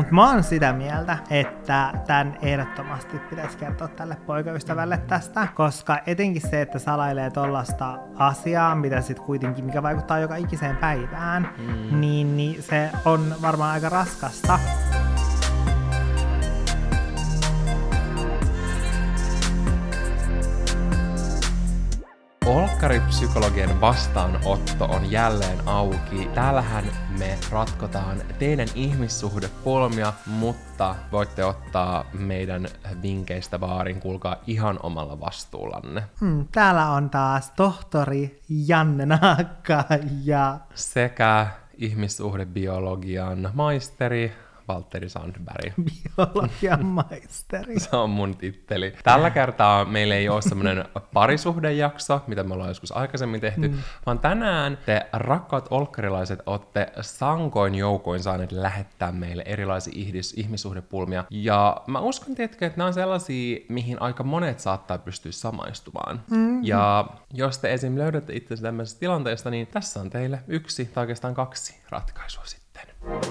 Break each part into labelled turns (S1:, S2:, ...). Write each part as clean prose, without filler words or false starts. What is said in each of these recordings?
S1: Mä oon sitä mieltä, että tän ehdottomasti pitäisi kertoa tälle poikaystävälle tästä, koska etenkin se, että salailee tollasta asiaa, mitä sit kuitenkin, mikä vaikuttaa joka ikiseen päivään, niin se on varmaan aika raskasta.
S2: Olkkaripsykologien vastaanotto on jälleen auki. Täällähän me ratkotaan teidän ihmissuhdepulmia, mutta voitte ottaa meidän vinkkeistä vaarin, kuulkaa ihan omalla vastuullanne.
S1: Täällä on taas tohtori Janne Naakka ja
S2: sekä ihmissuhdebiologian maisteri Valtteri Sandberg.
S1: Biologian maisteri.
S2: Se on mun titteli. Tällä kertaa meillä ei ole semmoinen parisuhdejakso, mitä me ollaan joskus aikaisemmin tehty, vaan tänään te rakkaat olkkarilaiset olette sankoin joukoin saaneet lähettää meille erilaisia ihmissuhdepulmia. Ja mä uskon, tietenkin, että nämä on sellaisia, mihin aika monet saattaa pystyä samaistumaan. Ja jos te esim. Löydätte itsensä tämmöisestä tilanteesta, niin tässä on teille yksi tai oikeastaan kaksi ratkaisua sitten.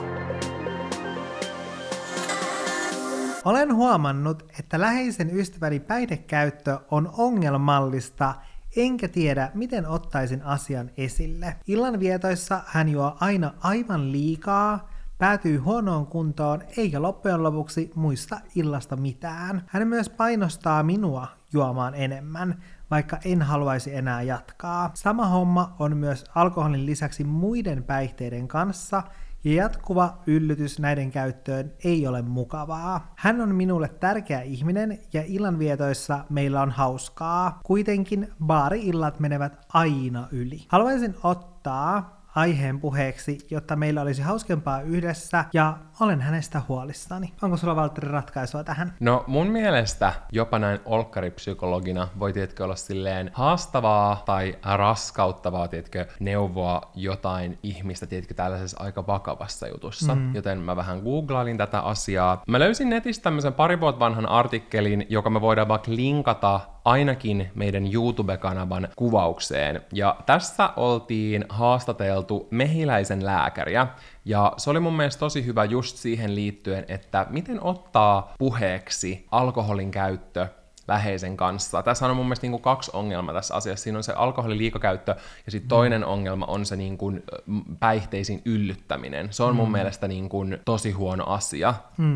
S1: Olen huomannut, että läheisen ystäväni päihdekäyttö on ongelmallista, enkä tiedä, miten ottaisin asian esille. Illanvietoissa hän juo aina aivan liikaa, päätyy huonoon kuntoon, eikä loppujen lopuksi muista illasta mitään. Hän myös painostaa minua juomaan enemmän, vaikka en haluaisi enää jatkaa. Sama homma on myös alkoholin lisäksi muiden päihteiden kanssa, ja jatkuva yllytys näiden käyttöön ei ole mukavaa. Hän on minulle tärkeä ihminen ja illanvietoissa meillä on hauskaa. Kuitenkin baari-illat menevät aina yli. Haluaisin ottaa aiheen puheeksi, jotta meillä olisi hauskempaa yhdessä, ja olen hänestä huolissani. Onko sulla, Valtteri, ratkaisua tähän?
S2: No mun mielestä jopa näin olkkaripsykologina voi tietkö olla silleen haastavaa tai raskauttavaa, tietkö, neuvoa jotain ihmistä, tietkö, tällaisessa aika vakavassa jutussa. Joten mä vähän googlailin tätä asiaa. Mä löysin netistä tämmöisen pari vuotta vanhan artikkelin, joka me voidaan vaikka linkata ainakin meidän YouTube-kanavan kuvaukseen. Ja tässä oltiin haastateltu mehiläisen lääkäriä, ja se oli mun mielestä tosi hyvä just siihen liittyen, että miten ottaa puheeksi alkoholin käyttö läheisen kanssa. Tässä on mun mielestä niin kuin kaksi ongelmaa tässä asiassa. Siinä on se alkoholin liikakäyttö, ja sitten toinen ongelma on se niin kuin päihteisiin yllyttäminen. Se on mun mielestä niin kuin tosi huono asia.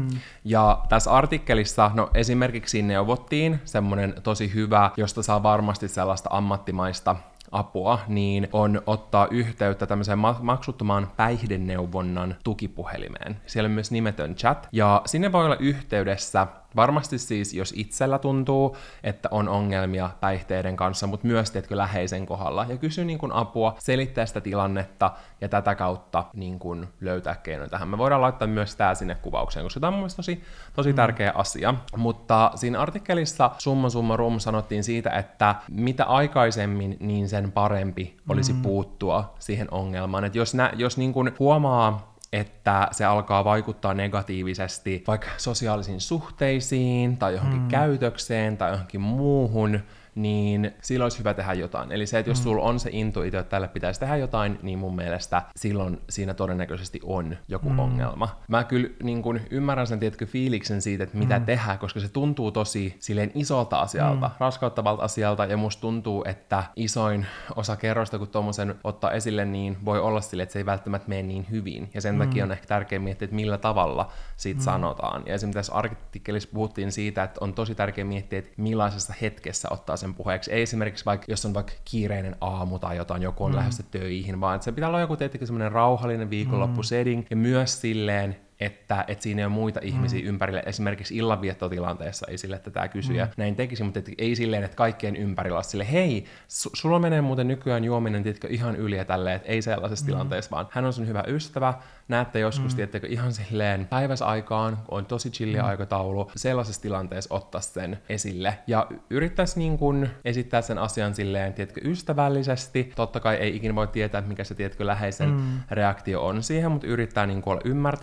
S2: Ja tässä artikkelissa, no esimerkiksi neuvottiin semmoinen tosi hyvä, josta saa varmasti sellaista ammattimaista apua, niin on ottaa yhteyttä tämmöiseen maksuttomaan päihdeneuvonnan tukipuhelimeen. Siellä on myös nimetön chat, ja sinne voi olla yhteydessä varmasti siis, jos itsellä tuntuu, että on ongelmia päihteiden kanssa, mutta myös teetkö läheisen kohdalla, ja kysy niin kuin apua, selittää sitä tilannetta, ja tätä kautta niin kuin löytää keinoja tähän. Me voidaan laittaa myös tää sinne kuvaukseen, koska tämä on mun mielestä tosi tärkeä asia. Mutta siinä artikkelissa summa summarum sanottiin siitä, että mitä aikaisemmin, niin sen parempi olisi puuttua siihen ongelmaan. Että jos niin kuin huomaa, että se alkaa vaikuttaa negatiivisesti vaikka sosiaalisiin suhteisiin tai johonkin käytökseen tai johonkin muuhun, niin silloin olisi hyvä tehdä jotain. Eli se, että jos sulla on se intuitio, että tälle pitäisi tehdä jotain, niin mun mielestä silloin siinä todennäköisesti on joku ongelma. Mä kyllä niin kun ymmärrän sen tietkö fiiliksen siitä, että mitä tehdä, koska se tuntuu tosi silleen isolta asialta, raskauttavalta asialta, ja musta tuntuu, että isoin osa kerroista, kun tommosen ottaa esille, niin voi olla silleen, että se ei välttämättä mene niin hyvin. Ja sen takia on ehkä tärkeää miettiä, että millä tavalla siitä sanotaan. Ja esimerkiksi tässä artikkelissa puhuttiin siitä, että on tosi tärkeää miettiä, että millaisessa hetkessä ottaa sen puheeksi. Ei esimerkiksi vaikka, jos on vaikka kiireinen aamu tai jotain, joku on lähdössä töihin, vaan että se pitää olla joku tietenkin semmoinen rauhallinen viikonloppusetting, ja myös silleen, että siinä ei ole muita ihmisiä ympärille, esimerkiksi illanviettotilanteessa, ei sille, että tämä kysyjä näin tekisi, mutta ei silleen, että kaikkien ympärillä on silleen, hei, sulla menee muuten nykyään juominen, tiedätkö, ihan yli ja tälleen, että ei sellaisessa tilanteessa, vaan hän on sun hyvä ystävä, näette joskus, tiedättekö, ihan silleen päiväsaikaan, on tosi chillia aikataulu, sellaisessa tilanteessa ottaa sen esille, ja yrittäisi niin kuin esittää sen asian silleen, tiedätkö, ystävällisesti, totta kai ei ikinä voi tietää, mikä se, tiedätkö, läheisen reaktio on siihen, mutta yrittää niin kuin olla ymmärtäväinen,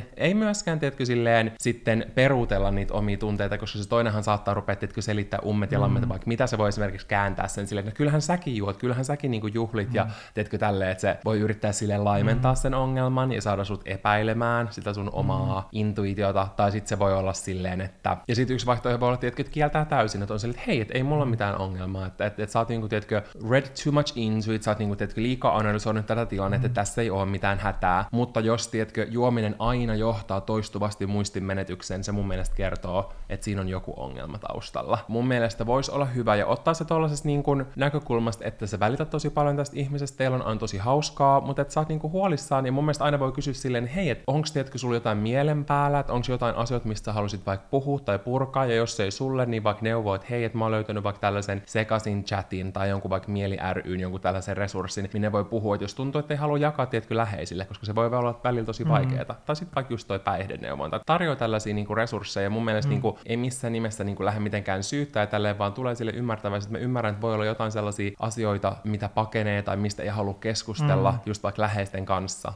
S2: ei myöskään, tiedätkö, silleen sitten peruutella niitä omia tunteita, koska se toinenhan saattaa rupea, tiedätkö, selittää ummet ja lammet, vaikka mitä se voi esimerkiksi kääntää sen silleen, että kyllähän säkin juot, kyllähän säkin niinku juhlit ja tiedätkö tälleen, että se voi yrittää silleen laimentaa sen ongelman ja saada sut epäilemään sitä sun omaa intuitiota, tai sitten se voi olla silleen, että, ja sitten yksi vaihtoehto voi olla, tiedätkö, että kieltää täysin, että on silleen, että hei, et ei mulla ole mitään ongelmaa, että sä oot niinku, tiedätkö, read too much into it, sä oot niinku, tiedätkö, liikaa analysoinut tätä tilannetta, että tässä ei ole mitään hätää, mutta jos, tiedätkö, juominen aina johtaa toistuvasti muistinmenetykseen, se mun mielestä kertoo, että siinä on joku ongelma taustalla. Mun mielestä voisi olla hyvä ja ottaa se tollaisesta niin kuin näkökulmasta, että sä välität tosi paljon tästä ihmisestä, teillä on tosi hauskaa, mutta että sä oot niin kuin huolissaan, ja mun mielestä aina voi kysyä silleen, hei, että onko tiedätkö sulla jotain mielen päällä, että onko jotain asioita, mistä sä halusit vaikka puhua tai purkaa, ja jos se ei sulle, niin vaikka neuvoa, että hei, että mä oon löytänyt vaikka tällaisen sekaisin chatin tai jonkun vaikka mieli ry:n, jonkun tällaisen resurssin, minne voi puhua, että jos tuntuu, että ei halua jakaa, tiedätkö, läheisille, koska se voi olla välillä tosi vaikeaa. Tai sitten vaikka just toi päihdeneuvointa. Tarjoaa tällaisia niinku resursseja, ja mun mielestä niinku, ei missään nimessä niinku lähde mitenkään syyttää ja tälleen, vaan tulee sille ymmärtävästi, että mä ymmärrän, että voi olla jotain sellaisia asioita, mitä pakenee tai mistä ei halua keskustella just vaikka läheisten kanssa.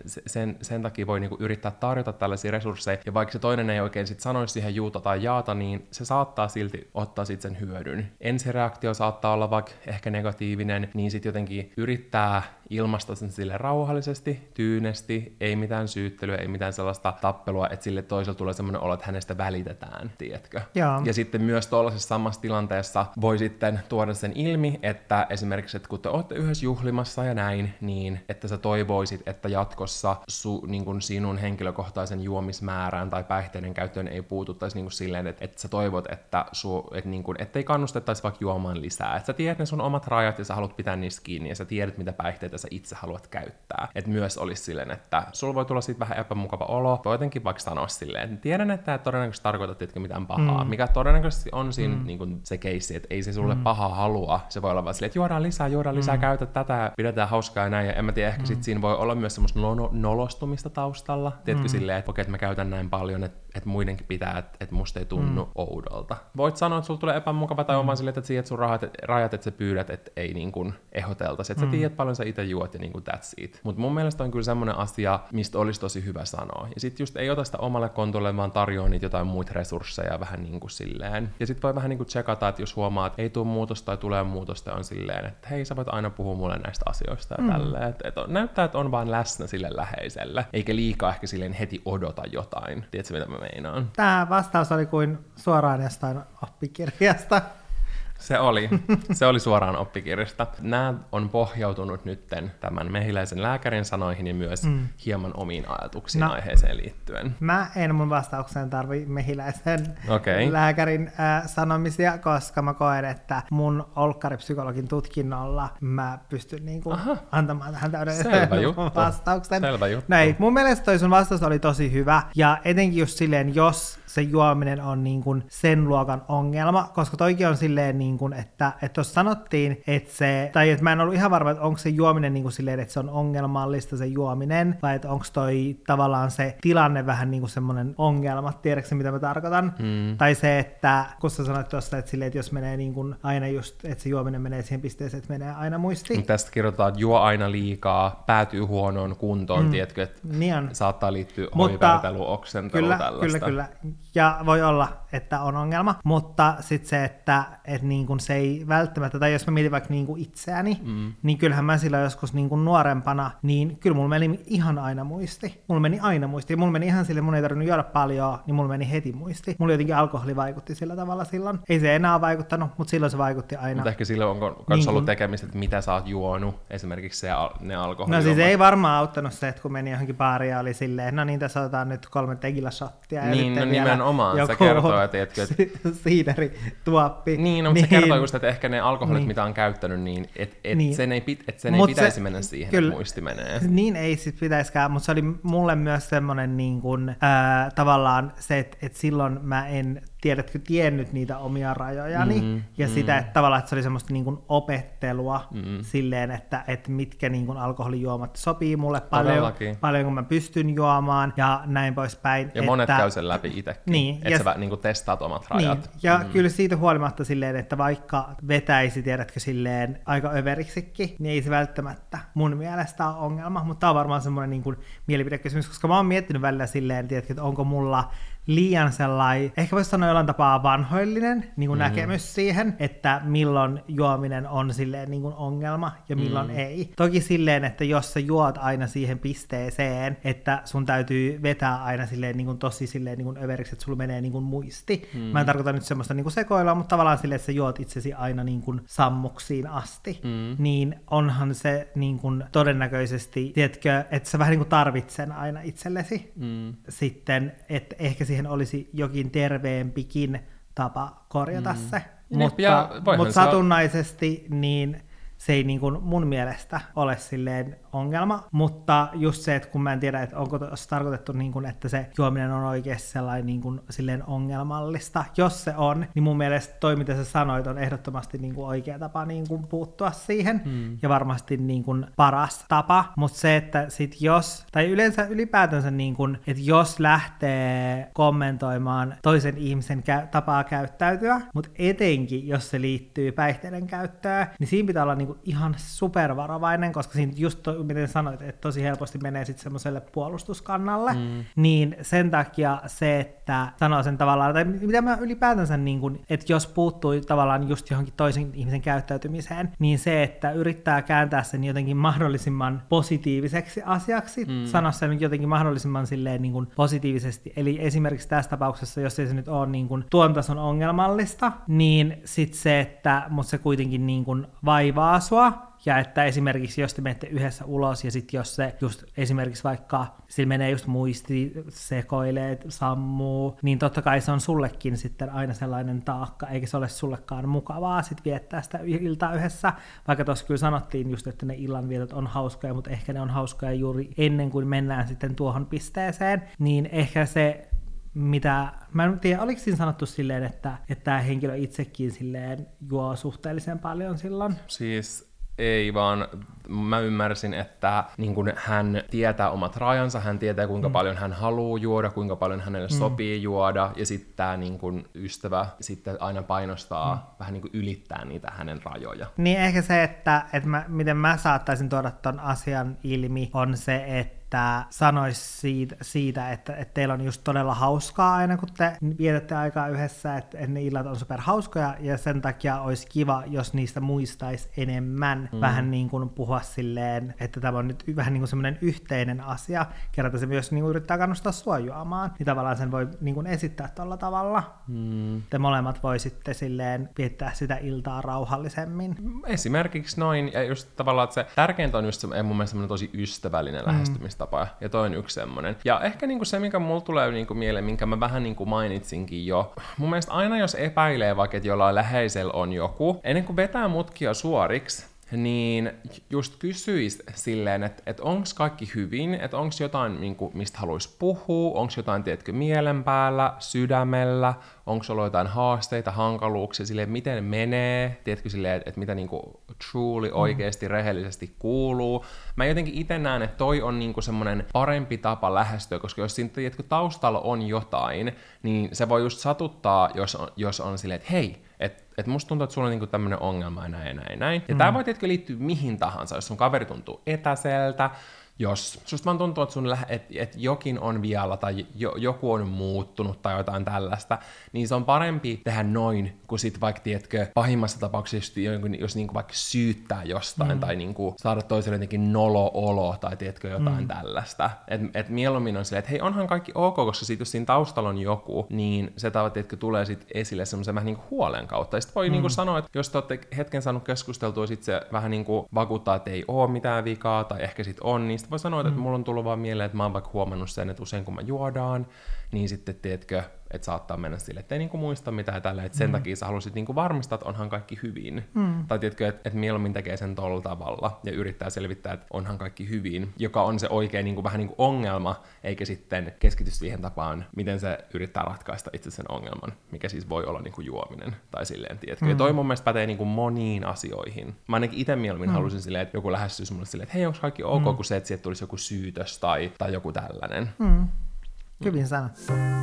S2: Sen takia voi niinku yrittää tarjota tällaisia resursseja, ja vaikka se toinen ei oikein sit sanoisi siihen juuta tai jaata, niin se saattaa silti ottaa sit sen hyödyn. Ensireaktio saattaa olla vaikka ehkä negatiivinen, niin sit jotenkin yrittää ilmaista sen sille rauhallisesti, tyynesti, ei mitään syyttelyä, ei mitään sellaista tappelua, että sille toiselle tulee semmoinen olo, että hänestä välitetään, tiedätkö?
S1: Joo.
S2: Ja sitten myös tuollaisessa samassa tilanteessa voi sitten tuoda sen ilmi, että esimerkiksi, että kun te olette yhdessä juhlimassa ja näin, niin että sä toivoisit, että jatkossa niin kun sinun henkilökohtaisen juomismäärään tai päihteiden käyttöön ei puututtaisi niin kun silleen, että sä toivot, että niin kun, ettei kannustettaisi vaikka juomaan lisää. Että sä tiedät ne sun omat rajat ja sä haluat pitää niistä kiinni ja sä tiedät, mitä päihteitä sä itse haluat käyttää. Että myös olisi silleen, että sulla voi tulla siitä vähän epämukava olo, voi jotenkin vaikka sanoa silleen, että tiedän, että todennäköisesti tarkoitat, että mitään pahaa, mikä todennäköisesti on siinä niin kuin se keissi, että ei se sulle pahaa halua, se voi olla vaan silleen, että juodaan lisää, käytä tätä, pidetään hauskaa ja näin, ja en mä tiedä, ehkä sit siinä voi olla myös semmoista nolostumista taustalla, tiedätkö silleen, että okei, että mä käytän näin paljon, että muidenkin pitää, että musta ei tunnu oudolta. Voit sanoa, että sulla tulee epämukava, tai on vaan silleen, että siirrät sun rajat, että sä pyydät, että ei niin kuin ehoteltaisi, että sä tiedät paljon sä itse juot ja niin kuin that's it. Mutta mun mielestä on kyllä semmoinen asia, mistä olisi tosi hyvä sanoa. Ja sit just ei ota sitä omalle kontolle, vaan tarjoaa niitä jotain muita resursseja vähän niin kuin silleen. Ja sit voi vähän niin kuin tsekata, että jos huomaa, että ei tule muutosta tai tulee muutosta, on silleen, että hei, sä voit aina puhua mulle näistä asioista ja tälleen. Että näyttää, että on vaan läsnä sille läheiselle, eikä liikaa ehkä silleen heti odota jotain. Tiedätkö, mitä mä meinaan?
S1: Tämä vastaus oli kuin suoraan jostain oppikirjasta.
S2: Se oli suoraan oppikirjasta. Nämä on pohjautunut nytten tämän mehiläisen lääkärin sanoihin ja myös hieman omiin ajatuksiin aiheeseen liittyen.
S1: Mä en mun vastaukseen tarvi mehiläisen lääkärin sanomisia, koska mä koen, että mun olkkaripsykologin tutkinnolla mä pystyn niinku antamaan tähän täydellisen vastauksen.
S2: Selvä juttu.
S1: Näin. Mun mielestä toi sun vastaus oli tosi hyvä, ja etenkin just silleen, jos se juominen on niin kuin sen luokan ongelma, koska toikin on silleen, niin kuin, että jos sanottiin, että se, tai että mä en ollut ihan varma, että onko se juominen niin kuin silleen, että se on ongelmallista se juominen, vai että onko toi tavallaan se tilanne vähän niin kuin semmoinen ongelma, tiedätkö mitä mä tarkoitan? Tai se, että kun sä sanoit tuosta, että silleen, että jos menee niin kuin aina just, että se juominen menee siihen pisteeseen, että menee aina muistiin.
S2: Tästä kirjoitetaan, että juo aina liikaa, päätyy huonoon kuntoon, tiedätkö, että niin saattaa liittyä hoivertelu, oksentelu, tällaista.
S1: Kyllä. Ja voi olla, että on ongelma, mutta sitten se, että niin kun se ei välttämättä, tai jos mä mietin vaikka niin kuin itseäni, niin kyllähän mä silloin joskus niin kuin nuorempana, niin kyllä mulla meni ihan aina muisti. Mulla meni aina muisti. Mulla meni ihan sille, mun ei tarvinnut juoda paljon, niin mulla meni heti muisti. Mulla jotenkin alkoholi vaikutti sillä tavalla silloin. Ei se enää vaikuttanut, mutta silloin se vaikutti aina. Mutta
S2: ehkä silloin on niin ollut tekemistä, että mitä sä oot juonut, esimerkiksi ne alkoholit.
S1: No siis ei varmaan auttanut se, että kun meni johonkin baariin ja oli silleen, no niin, tässä otetaan nyt 3 tequila-shottia.
S2: Niin, no nimenomaan. Se kertoo, että
S1: siiderituoppi.
S2: Niin, no, mutta se kertoo just, että ehkä ne alkoholit, mitä on käyttänyt, niin sen ei pitäisi mennä siihen, kyllä, että muisti menee.
S1: Niin ei sit pitäisikään, mutta se oli mulle myös semmoinen niin kuin, tavallaan se, että silloin mä en tiedätkö, tiennyt niitä omia rajojani ja sitä, että tavallaan että se oli semmoista niin kuin opettelua silleen, että mitkä niin kuin alkoholijuomat sopii mulle paljon kun mä pystyn juomaan ja näin poispäin.
S2: Ja monet käy sen läpi itsekin,
S1: niin,
S2: että sä niin kuin testaat omat rajat.
S1: Niin. Ja kyllä siitä huolimatta silleen, että vaikka vetäisi, tiedätkö, silleen aika överiksikin, niin ei se välttämättä mun mielestä ole ongelma, mutta tää on varmaan semmoinen niin kuin mielipidekysymys, koska mä oon miettinyt välillä silleen, tiedätkö, että onko mulla liian sellainen, ehkä voisi sanoa jollain tapaa vanhoillinen niin kuin näkemys siihen, että milloin juominen on silleen niin kuin ongelma ja milloin ei. Toki silleen, että jos sä juot aina siihen pisteeseen, että sun täytyy vetää aina silleen niin kuin tosi silleen niin kuin överiksi, että sulla menee niin kuin muisti. Mä en tarkoita nyt semmoista niin kuin sekoilua, mutta tavallaan silleen, että sä juot itsesi aina niin kuin sammuksiin asti. Niin onhan se niin kuin todennäköisesti, tiedätkö, että sä vähän niin kuin tarvitset sen aina itsellesi. Sitten, että ehkä siihen olisi jokin terveempikin tapa korjata se. Mutta satunnaisesti niin se ei niin kuin mun mielestä ole silleen ongelma, mutta just se, että kun mä en tiedä, että onko tarkoitettu, niin kuin, että se juominen on oikeasti sellainen niin kuin, silleen ongelmallista. Jos se on, niin mun mielestä toi, mitä sä sanoit, on ehdottomasti niin kuin oikea tapa niin kuin puuttua siihen, ja varmasti niin kuin paras tapa, mutta se, että sit jos, tai yleensä ylipäätänsä, niin kuin, että jos lähtee kommentoimaan toisen ihmisen tapaa käyttäytyä, mutta etenkin, jos se liittyy päihteiden käyttöön, niin siinä pitää olla niin kuin ihan supervarovainen, koska siinä just miten sanoit, että tosi helposti menee sitten semmoiselle puolustuskannalle, niin sen takia se, että sanoo sen tavallaan, tai mitä mä ylipäätänsä, niin kun, että jos puuttuu tavallaan just johonkin toisen ihmisen käyttäytymiseen, niin se, että yrittää kääntää sen jotenkin mahdollisimman positiiviseksi asiaksi, sanoa sen jotenkin mahdollisimman silleen niin kun positiivisesti, eli esimerkiksi tässä tapauksessa, jos ei se nyt ole niin kun tuon tason ongelmallista, niin sitten se, että mut se kuitenkin niin kun vaivaa sua, ja että esimerkiksi jos te menette yhdessä ulos ja sitten jos se just esimerkiksi vaikka sillä menee just muisti, sekoilee, sammuu, niin totta kai se on sullekin sitten aina sellainen taakka, eikä se ole sullekaan mukavaa sitten viettää sitä iltaa yhdessä, vaikka tuossa kyllä sanottiin just, että ne illanvietot on hauskoja, mutta ehkä ne on hauskoja juuri ennen kuin mennään sitten tuohon pisteeseen, niin ehkä se mitä, mä en tiedä, oliko siinä sanottu silleen, että tämä henkilö itsekin silleen juo suhteellisen paljon silloin?
S2: Siis ei, vaan mä ymmärsin, että niin kun hän tietää omat rajansa, hän tietää kuinka paljon hän haluaa juoda, kuinka paljon hänelle sopii juoda, ja sitten tämä niin kun ystävä sitten aina painostaa vähän niin kuin ylittää niitä hänen rajoja.
S1: Niin ehkä se, että miten mä saattaisin tuoda ton asian ilmi, on se, että sanoisi siitä että teillä on just todella hauskaa aina, kun te vietätte aikaa yhdessä, että ne illat on super hauskoja, ja sen takia olisi kiva, jos niistä muistaisi enemmän vähän niin kuin puhua silleen, että tämä on nyt vähän niin kuin semmoinen yhteinen asia, kerran se myös niin kuin yrittää kannustaa sua juomaan, niin tavallaan sen voi niin kuin esittää tuolla tavalla. Te molemmat voisitte silleen viettää sitä iltaa rauhallisemmin.
S2: Esimerkiksi noin, ja just tavallaan, että se tärkeintä on just mun mielestä semmoinen tosi ystävällinen lähestymistapa, ja toi on yksi semmonen. Ja ehkä niinku se, mikä mulla tulee niinku mieleen, minkä mä vähän niinku mainitsinkin jo, mun mielestä aina jos epäilee vaikka, että jollain läheisellä on joku, ennen kuin vetää mutkia suoriksi, niin just kysyis silleen, että onks kaikki hyvin, että onks jotain, mistä haluaisi puhua, onks jotain, tiedätkö, mielen päällä, sydämellä, onks ollut jotain haasteita, hankaluuksia, silleen, miten menee, tiedätkö, silleen, että mitä niinku truly oikeasti, rehellisesti kuuluu. Mä jotenkin itse näen, että toi on niinku semmonen parempi tapa lähestyä, koska jos siinä, tiedätkö, taustalla on jotain, niin se voi just satuttaa, jos on silleen, että hei, että musta tuntuu, että sulla on niinku tämmönen ongelma ja näin. Ja tää voi tietenkin liittyä mihin tahansa, jos sun kaveri tuntuu etäseltä, jos susta vaan tuntuu, että jokin on vialla tai joku on muuttunut tai jotain tällaista, niin se on parempi tehdä noin, kuin sit vaikka, tiedätkö, pahimmassa tapauksessa, jos niinku vaikka syyttää jostain tai niinku saada toiselle jotenkin nolo-olo tai tiedätkö, jotain tällaista. Et mieluummin on silleen, että hei, onhan kaikki ok, koska sit jos siinä taustalla on joku, niin se tiedätkö, tulee sit esille semmoisen vähän niinku huolen kautta. Ja sit voi niinku sanoa, että jos te olette hetken saanut keskusteltua, sit se vähän niinku vakuuttaa, että ei oo mitään vikaa tai ehkä sit on, niin voi sanoa, että mulla on tullut vaan mieleen, että mä oon vaikka huomannut sen, että usein kun mä juodaan, niin sitten, tiedätkö, että saattaa mennä sille, että ei niinku muista mitään tällä, että sen takia sä halusit niinku varmistaa, että onhan kaikki hyvin. Tai tiedätkö, että mieluummin tekee sen tolla tavalla ja yrittää selvittää, että onhan kaikki hyvin, joka on se oikein niinku, vähän niinku ongelma, eikä sitten keskity siihen tapaan, miten se yrittää ratkaista itse sen ongelman, mikä siis voi olla niinku juominen tai silleen, tiedätkö. Ja toi mun mielestä pätee niinku moniin asioihin. Mä ainakin itse mieluummin halusin silleen, että joku lähestyisi mulle silleen, että hei, onko kaikki ok, kun se, että sieltä tulisi joku syytös tai joku tällainen.
S1: Hyvin sanottu.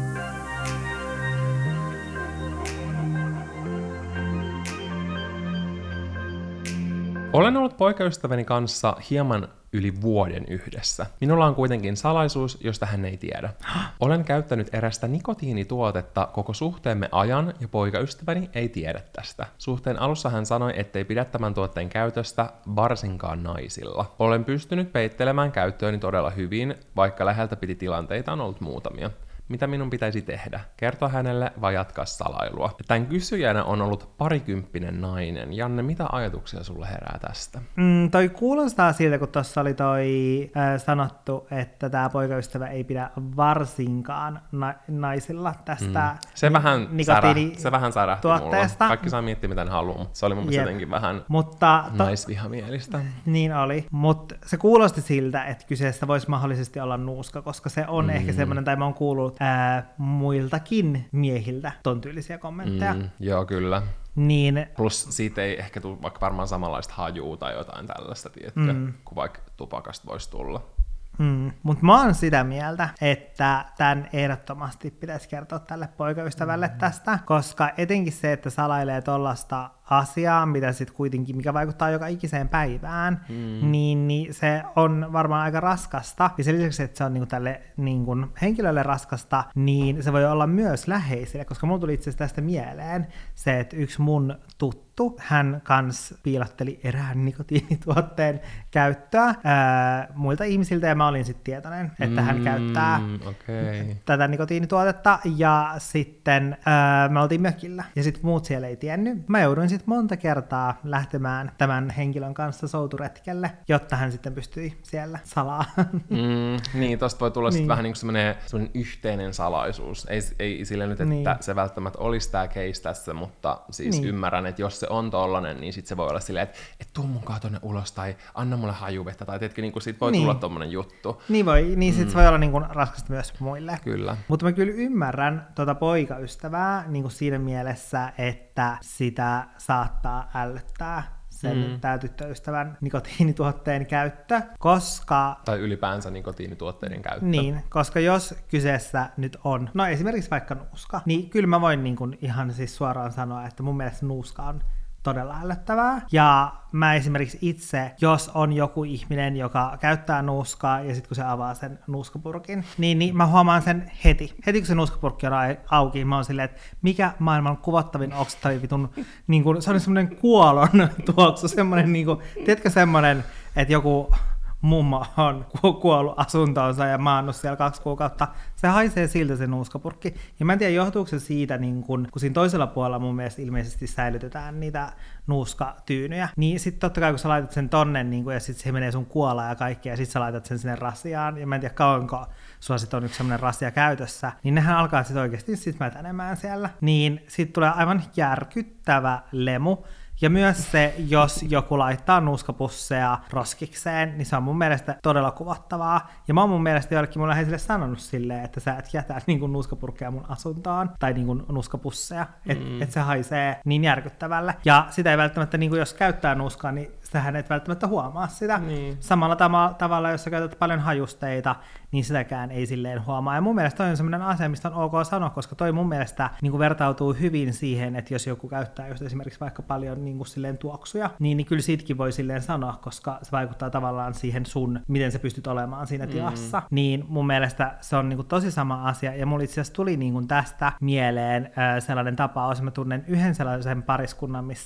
S2: Olen ollut poikaystäväni kanssa hieman yli vuoden yhdessä. Minulla on kuitenkin salaisuus, josta hän ei tiedä. Olen käyttänyt erästä nikotiinituotetta koko suhteemme ajan, ja poikaystäväni ei tiedä tästä. Suhteen alussa hän sanoi, ettei pidä tämän tuotteen käytöstä varsinkaan naisilla. Olen pystynyt peittelemään käyttööni todella hyvin, vaikka läheltä piti tilanteita on ollut muutamia. Mitä minun pitäisi tehdä? Kertoa hänelle vai jatkaa salailua? Tämän kysyjänä on ollut parikymppinen nainen. Janne, mitä ajatuksia sulle herää tästä?
S1: Toi kuulostaa siltä, kun tuossa oli sanottu, että tämä poikaystävä ei pidä varsinkaan naisilla tästä
S2: se vähän särähti mulla. Kaikki saa miettiä, mitä ne haluaa, mutta se oli mun mielestä jotenkin vähän naisvihamielistä.
S1: Niin oli, mutta se kuulosti siltä, että kyseessä voisi mahdollisesti olla nuuska, koska se on ehkä semmoinen, tai mä oon kuullut muiltakin miehiltä ton tyylisiä kommentteja.
S2: Joo, kyllä.
S1: Niin.
S2: Plus siitä ei ehkä tule vaikka varmaan samanlaista hajua tai jotain tällaista, tiedätkö, kuin vaikka tupakasta voisi tulla.
S1: Mutta mä oon sitä mieltä, että tämän ehdottomasti pitäisi kertoa tälle poikaystävälle tästä, koska etenkin se, että salailee tollaista asiaa, mitä sit kuitenkin, mikä vaikuttaa joka ikiseen päivään, niin se on varmaan aika raskasta. Ja sen lisäksi, että se on niinku tälle niinku henkilölle raskasta, niin se voi olla myös läheisille, koska mulla tuli itse asiassa tästä mieleen se, että yksi mun tuttu, hän kans piilotteli erään nikotiinituotteen käyttöä muilta ihmisiltä, ja mä olin sitten tietoinen, että hän käyttää tätä nikotiinituotetta, ja sitten me oltiin mökillä, ja sitten muut siellä ei tiennyt. Mä jouduin sitten monta kertaa lähtemään tämän henkilön kanssa souturetkelle, jotta hän sitten pystyi siellä salaa.
S2: Niin, tosta voi tulla sitten vähän niin kuin semmoinen yhteinen salaisuus. Ei sillä nyt, että se välttämättä olisi tämä case tässä, mutta siis ymmärrän, että jos se on tollanen, niin sitten se voi olla silleen, että tuu mukaan tonne ulos, tai anna mulle hajuvettä, tai tietenkin niin siitä voi tulla tommonen juttu.
S1: Niin sitten se voi olla niin kuin raskasta myös muille.
S2: Kyllä.
S1: Mutta mä kyllä ymmärrän tuota poikaystävää niin kuin siinä mielessä, että sitä saattaa ällöttää sen tää tyttöystävän nikotiinituotteen käyttö, koska...
S2: Tai ylipäänsä nikotiinituotteiden käyttö.
S1: Niin, koska jos kyseessä nyt on, no esimerkiksi vaikka nuuska, niin kyllä mä voin niin kuin ihan siis suoraan sanoa, että mun mielestä nuuska on todella ällöttävää. Ja mä esimerkiksi itse, jos on joku ihminen, joka käyttää nuuskaa, ja sitten kun se avaa sen nuuskapurkin, niin mä huomaan sen heti. Heti kun se nuuskapurkki on auki, mä oon silleen, että mikä maailman kuvottavin oksitavitun, niin kuin, se on semmoinen kuolon tuoksu, semmoinen, niin kuin, tiedätkö semmoinen, että joku mummo on kuollut asuntoonsa ja maannut siellä 2 kuukautta. Se haisee siltä se nuuskapurkki. Ja mä en tiedä, johtuuko se siitä, niin kun siinä toisella puolella mun mielestä ilmeisesti säilytetään niitä nuuskatyynyjä. Niin sit totta kai, kun sä laitat sen tonne, niin kun, ja sit se menee sun kuolaan ja kaikkea, ja sit sä laitat sen sinne rasiaan, ja mä en tiedä, kauanko sulla sit on yksi semmonen rasia käytössä, niin nehän alkaa sit oikeesti sit mätänemään siellä. Niin sit tulee aivan järkyttävä lemu. Ja myös se, jos joku laittaa nuuskapusseja roskikseen, niin se on mun mielestä todella kuvattavaa. Ja mä oon mun mielestä jollekin mun läheisille sanonut silleen, että sä et jätä niin kuin nuuskapurkkeja mun asuntoon, tai niin kuin nuuskapusseja, että se haisee niin järkyttävälle. Ja sitä ei välttämättä, niin kuin jos käyttää nuuskaa, niin sähän et välttämättä huomaa sitä. Niin. Samalla tavalla, jos sä käytät paljon hajusteita, niin sitäkään ei silleen huomaa. Ja mun mielestä toi on semmoinen asia, mistä on ok sanoa, koska toi mun mielestä niin kuin vertautuu hyvin siihen, että jos joku käyttää just esimerkiksi vaikka paljon niin kuin silleen tuoksuja, niin kyllä siitäkin voi silleen sanoa, koska se vaikuttaa tavallaan siihen sun, miten sä pystyt olemaan siinä tilassa. Niin mun mielestä se on niin kuin tosi sama asia. Ja mulla itse asiassa tuli niin kuin tästä mieleen sellainen tapaus. Mä tunnen yhden sellaisen pariskunnan, missä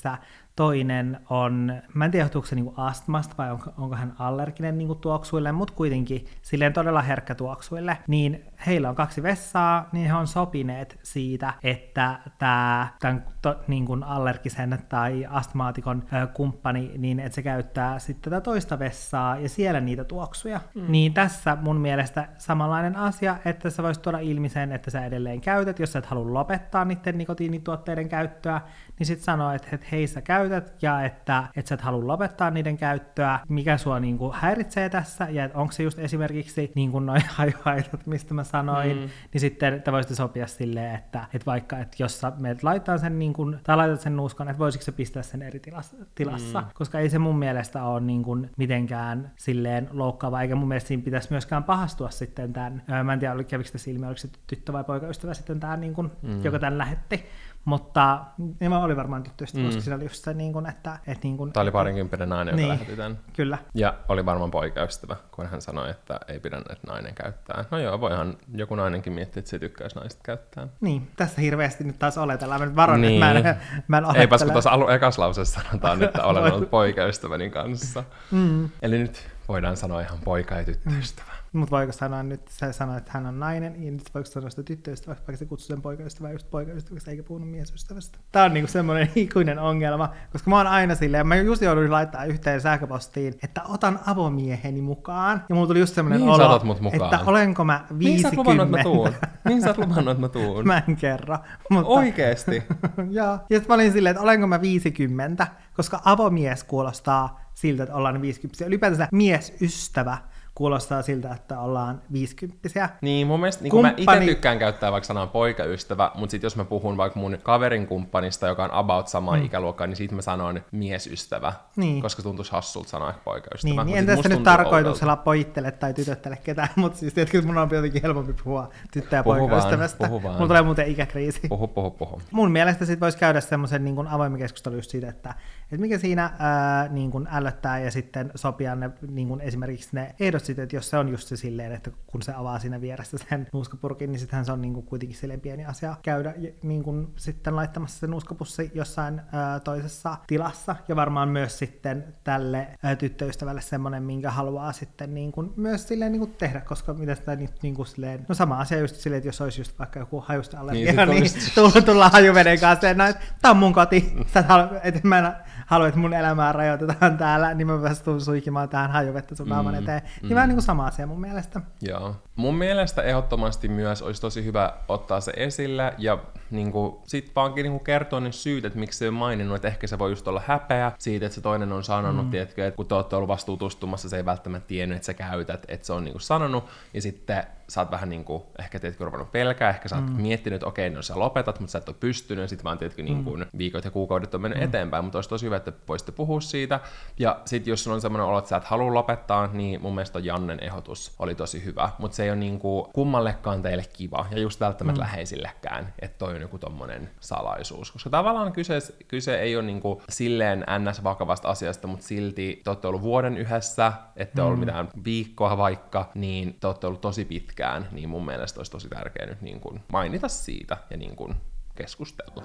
S1: toinen on, mä en tiedä johtuuko se niinku astmasta vai onko hän allerginen niinku tuoksuille, mutta kuitenkin silleen todella herkkä tuoksuille, niin heillä on 2 vessaa, niin he on sopineet siitä, että tämän niin kuin allergisen tai astmaatikon kumppani, niin että se käyttää sitten tätä toista vessaa ja siellä niitä tuoksuja. Niin tässä mun mielestä samanlainen asia, että sä voisit tuoda ilmi sen, että sä edelleen käytät, jos sä et halua lopettaa niiden nikotiinituotteiden käyttöä, niin sit sanoo, että hei sä käytät ja että sä et halua lopettaa niiden käyttöä, mikä sua niin kuin häiritsee tässä ja onko se just esimerkiksi niin kuin noi hajuhaitat, mistä mä sanoin, niin sitten te voisitte sopia silleen, että vaikka, että jos sä menet laittaa sen niin kuin, tai laitat sen nuuskan, että voisiko se pistää sen eri tilassa, koska ei se mun mielestä ole niin kuin mitenkään silleen loukkaava, eikä mun mielestä siinä pitäisi myöskään pahastua sitten tämän, mä en tiedä, kävikö tässä ilmi, oliko se tyttö vai poikaystävä sitten tämä, niin kuin, joka tämän lähetti. Mutta niin oli varmaan tyttöystävä, koska siinä oli just se, niin kuin, että niin kuin,
S2: tämä oli parinkymppinen nainen, joka lähetti tämän.
S1: Kyllä.
S2: Ja oli varmaan poikaystävä, kun hän sanoi, että ei pidä, että nainen käyttää. No joo, voihan joku nainenkin miettiä, että se tykkäisi naista käyttää. Niin,
S1: tässä hirveästi nyt taas oletellaan. Mä nyt varon,
S2: niin.
S1: Että mä en olettele.
S2: Eipäs kun tuossa ekassa lauseessa sanotaan, että olen ollut poikaystäväni kanssa. Eli nyt voidaan sanoa ihan poika- ja tyttöystävä.
S1: Mutta voiko sanoa nyt, sä sanoit, että hän on nainen, ja nyt voiko sanoa sitä tyttöystäväksi, vaikka se kutsui sen poikaystävää just poikaystäväksi, eikä puhunut miesystävästä. Tää on niinku semmoinen ikuinen ongelma, koska mä oon aina silleen, mä just jouduin laittaa yhteen sähköpostiin, että otan avomieheni mukaan, ja mulla tuli just semmoinen olo, että olenko mä 50.
S2: Niin sä oot luvannut, että mä tuun.
S1: Mä en kerro. Mutta
S2: oikeesti?
S1: Joo. Ja sit mä olin silleen, että olenko mä 50, koska avomies kuulostaa siltä, että ollaan 50. Ylipäätänsä miesystävä kuulostaa siltä, että ollaan 50.
S2: Niin, mun mielestä niin mä itse tykkään käyttää vaikka sanaa poikaystävä, mutta sitten jos mä puhun vaikka mun kaverin kumppanista, joka on about samaa ikäluokkaa, niin siitä mä sanon miesystävä, koska tuntuisi hassulta sanoa poikaystävä.
S1: Niin, en tässä nyt tarkoituksella pojittele tai tytöttele ketään, mutta siis tiedätkö, mun on jotenkin helpompi puhua tyttö- ja poikaystävästä. Mulla tulee muuten ikäkriisi.
S2: Puhu.
S1: Mun mielestä sit voisi käydä semmoisen niin avoimen keskustelun just siitä, että mikä siinä niin kuin ällöttää ja sitten sopia ne niin kuin esimerkiksi ne ehdot sitten, että jos se on just se silleen, että kun se avaa siinä vieressä sen nuuskapurkin, niin sittenhän se on niin kuin kuitenkin silleen pieni asia käydä niin kuin sitten laittamassa se nuuskapussi jossain toisessa tilassa. Ja varmaan myös sitten tälle tyttöystävälle semmoinen, minkä haluaa sitten niin kuin myös silleen niin kuin tehdä, koska mitä sitä nyt niin kuin silleen, no sama asia just silleen, että jos olisi just vaikka joku hajusta allergia, niin tullaan hajuveden kanssa silleen, että tää on mun koti, että mä en halua, että mun elämää rajoitetaan täällä, niin mä päästän suikimaan tähän hajuvettä sun naaman eteen. Niin vähän niin kuin sama asia mun mielestä.
S2: Joo. Mun mielestä ehdottomasti myös olisi tosi hyvä ottaa se esille ja niin sit vaankin niin kertoa ne syyt, että miksi se on maininnut, että ehkä se voi just olla häpeä siitä, että se toinen on sanonut, tiedätkö, että kun te olette ollut vasta tutustumassa, se ei välttämättä tiennyt, että sä käytät, että se on niin sanonut, ja sitten sä oot vähän niin kuin, ehkä tiedätkö, ruvennut pelkää, ehkä sä oot miettinyt, että okei, no sä lopetat, mutta sä et ole pystynyt, ja sitten vaan tiedätkö, niin kuin viikot ja kuukaudet on mennyt eteenpäin, mutta olisi tosi hyvä, että voisitte puhua siitä, ja sitten jos sulla on semmoinen olo, että sä et halua lopettaa, niin mun mielestä Jannen ehdotus oli tosi hyvä, mutta se ei ole niin kuin kummallekaan teille kiva, ja just välttämättä läheisillekään, että toi on joku tommonen salaisuus, koska tavallaan kyse ei ole niin kuin silleen ns-vakavasta asiasta, mutta silti te olette ollut vuoden yhdessä, ette ollut mitään viikkoa vaikka, niin te olette ollut tosi pitkään, niin mun mielestä olisi tosi tärkeää nyt niin kuin mainita siitä ja niin kuin keskustella.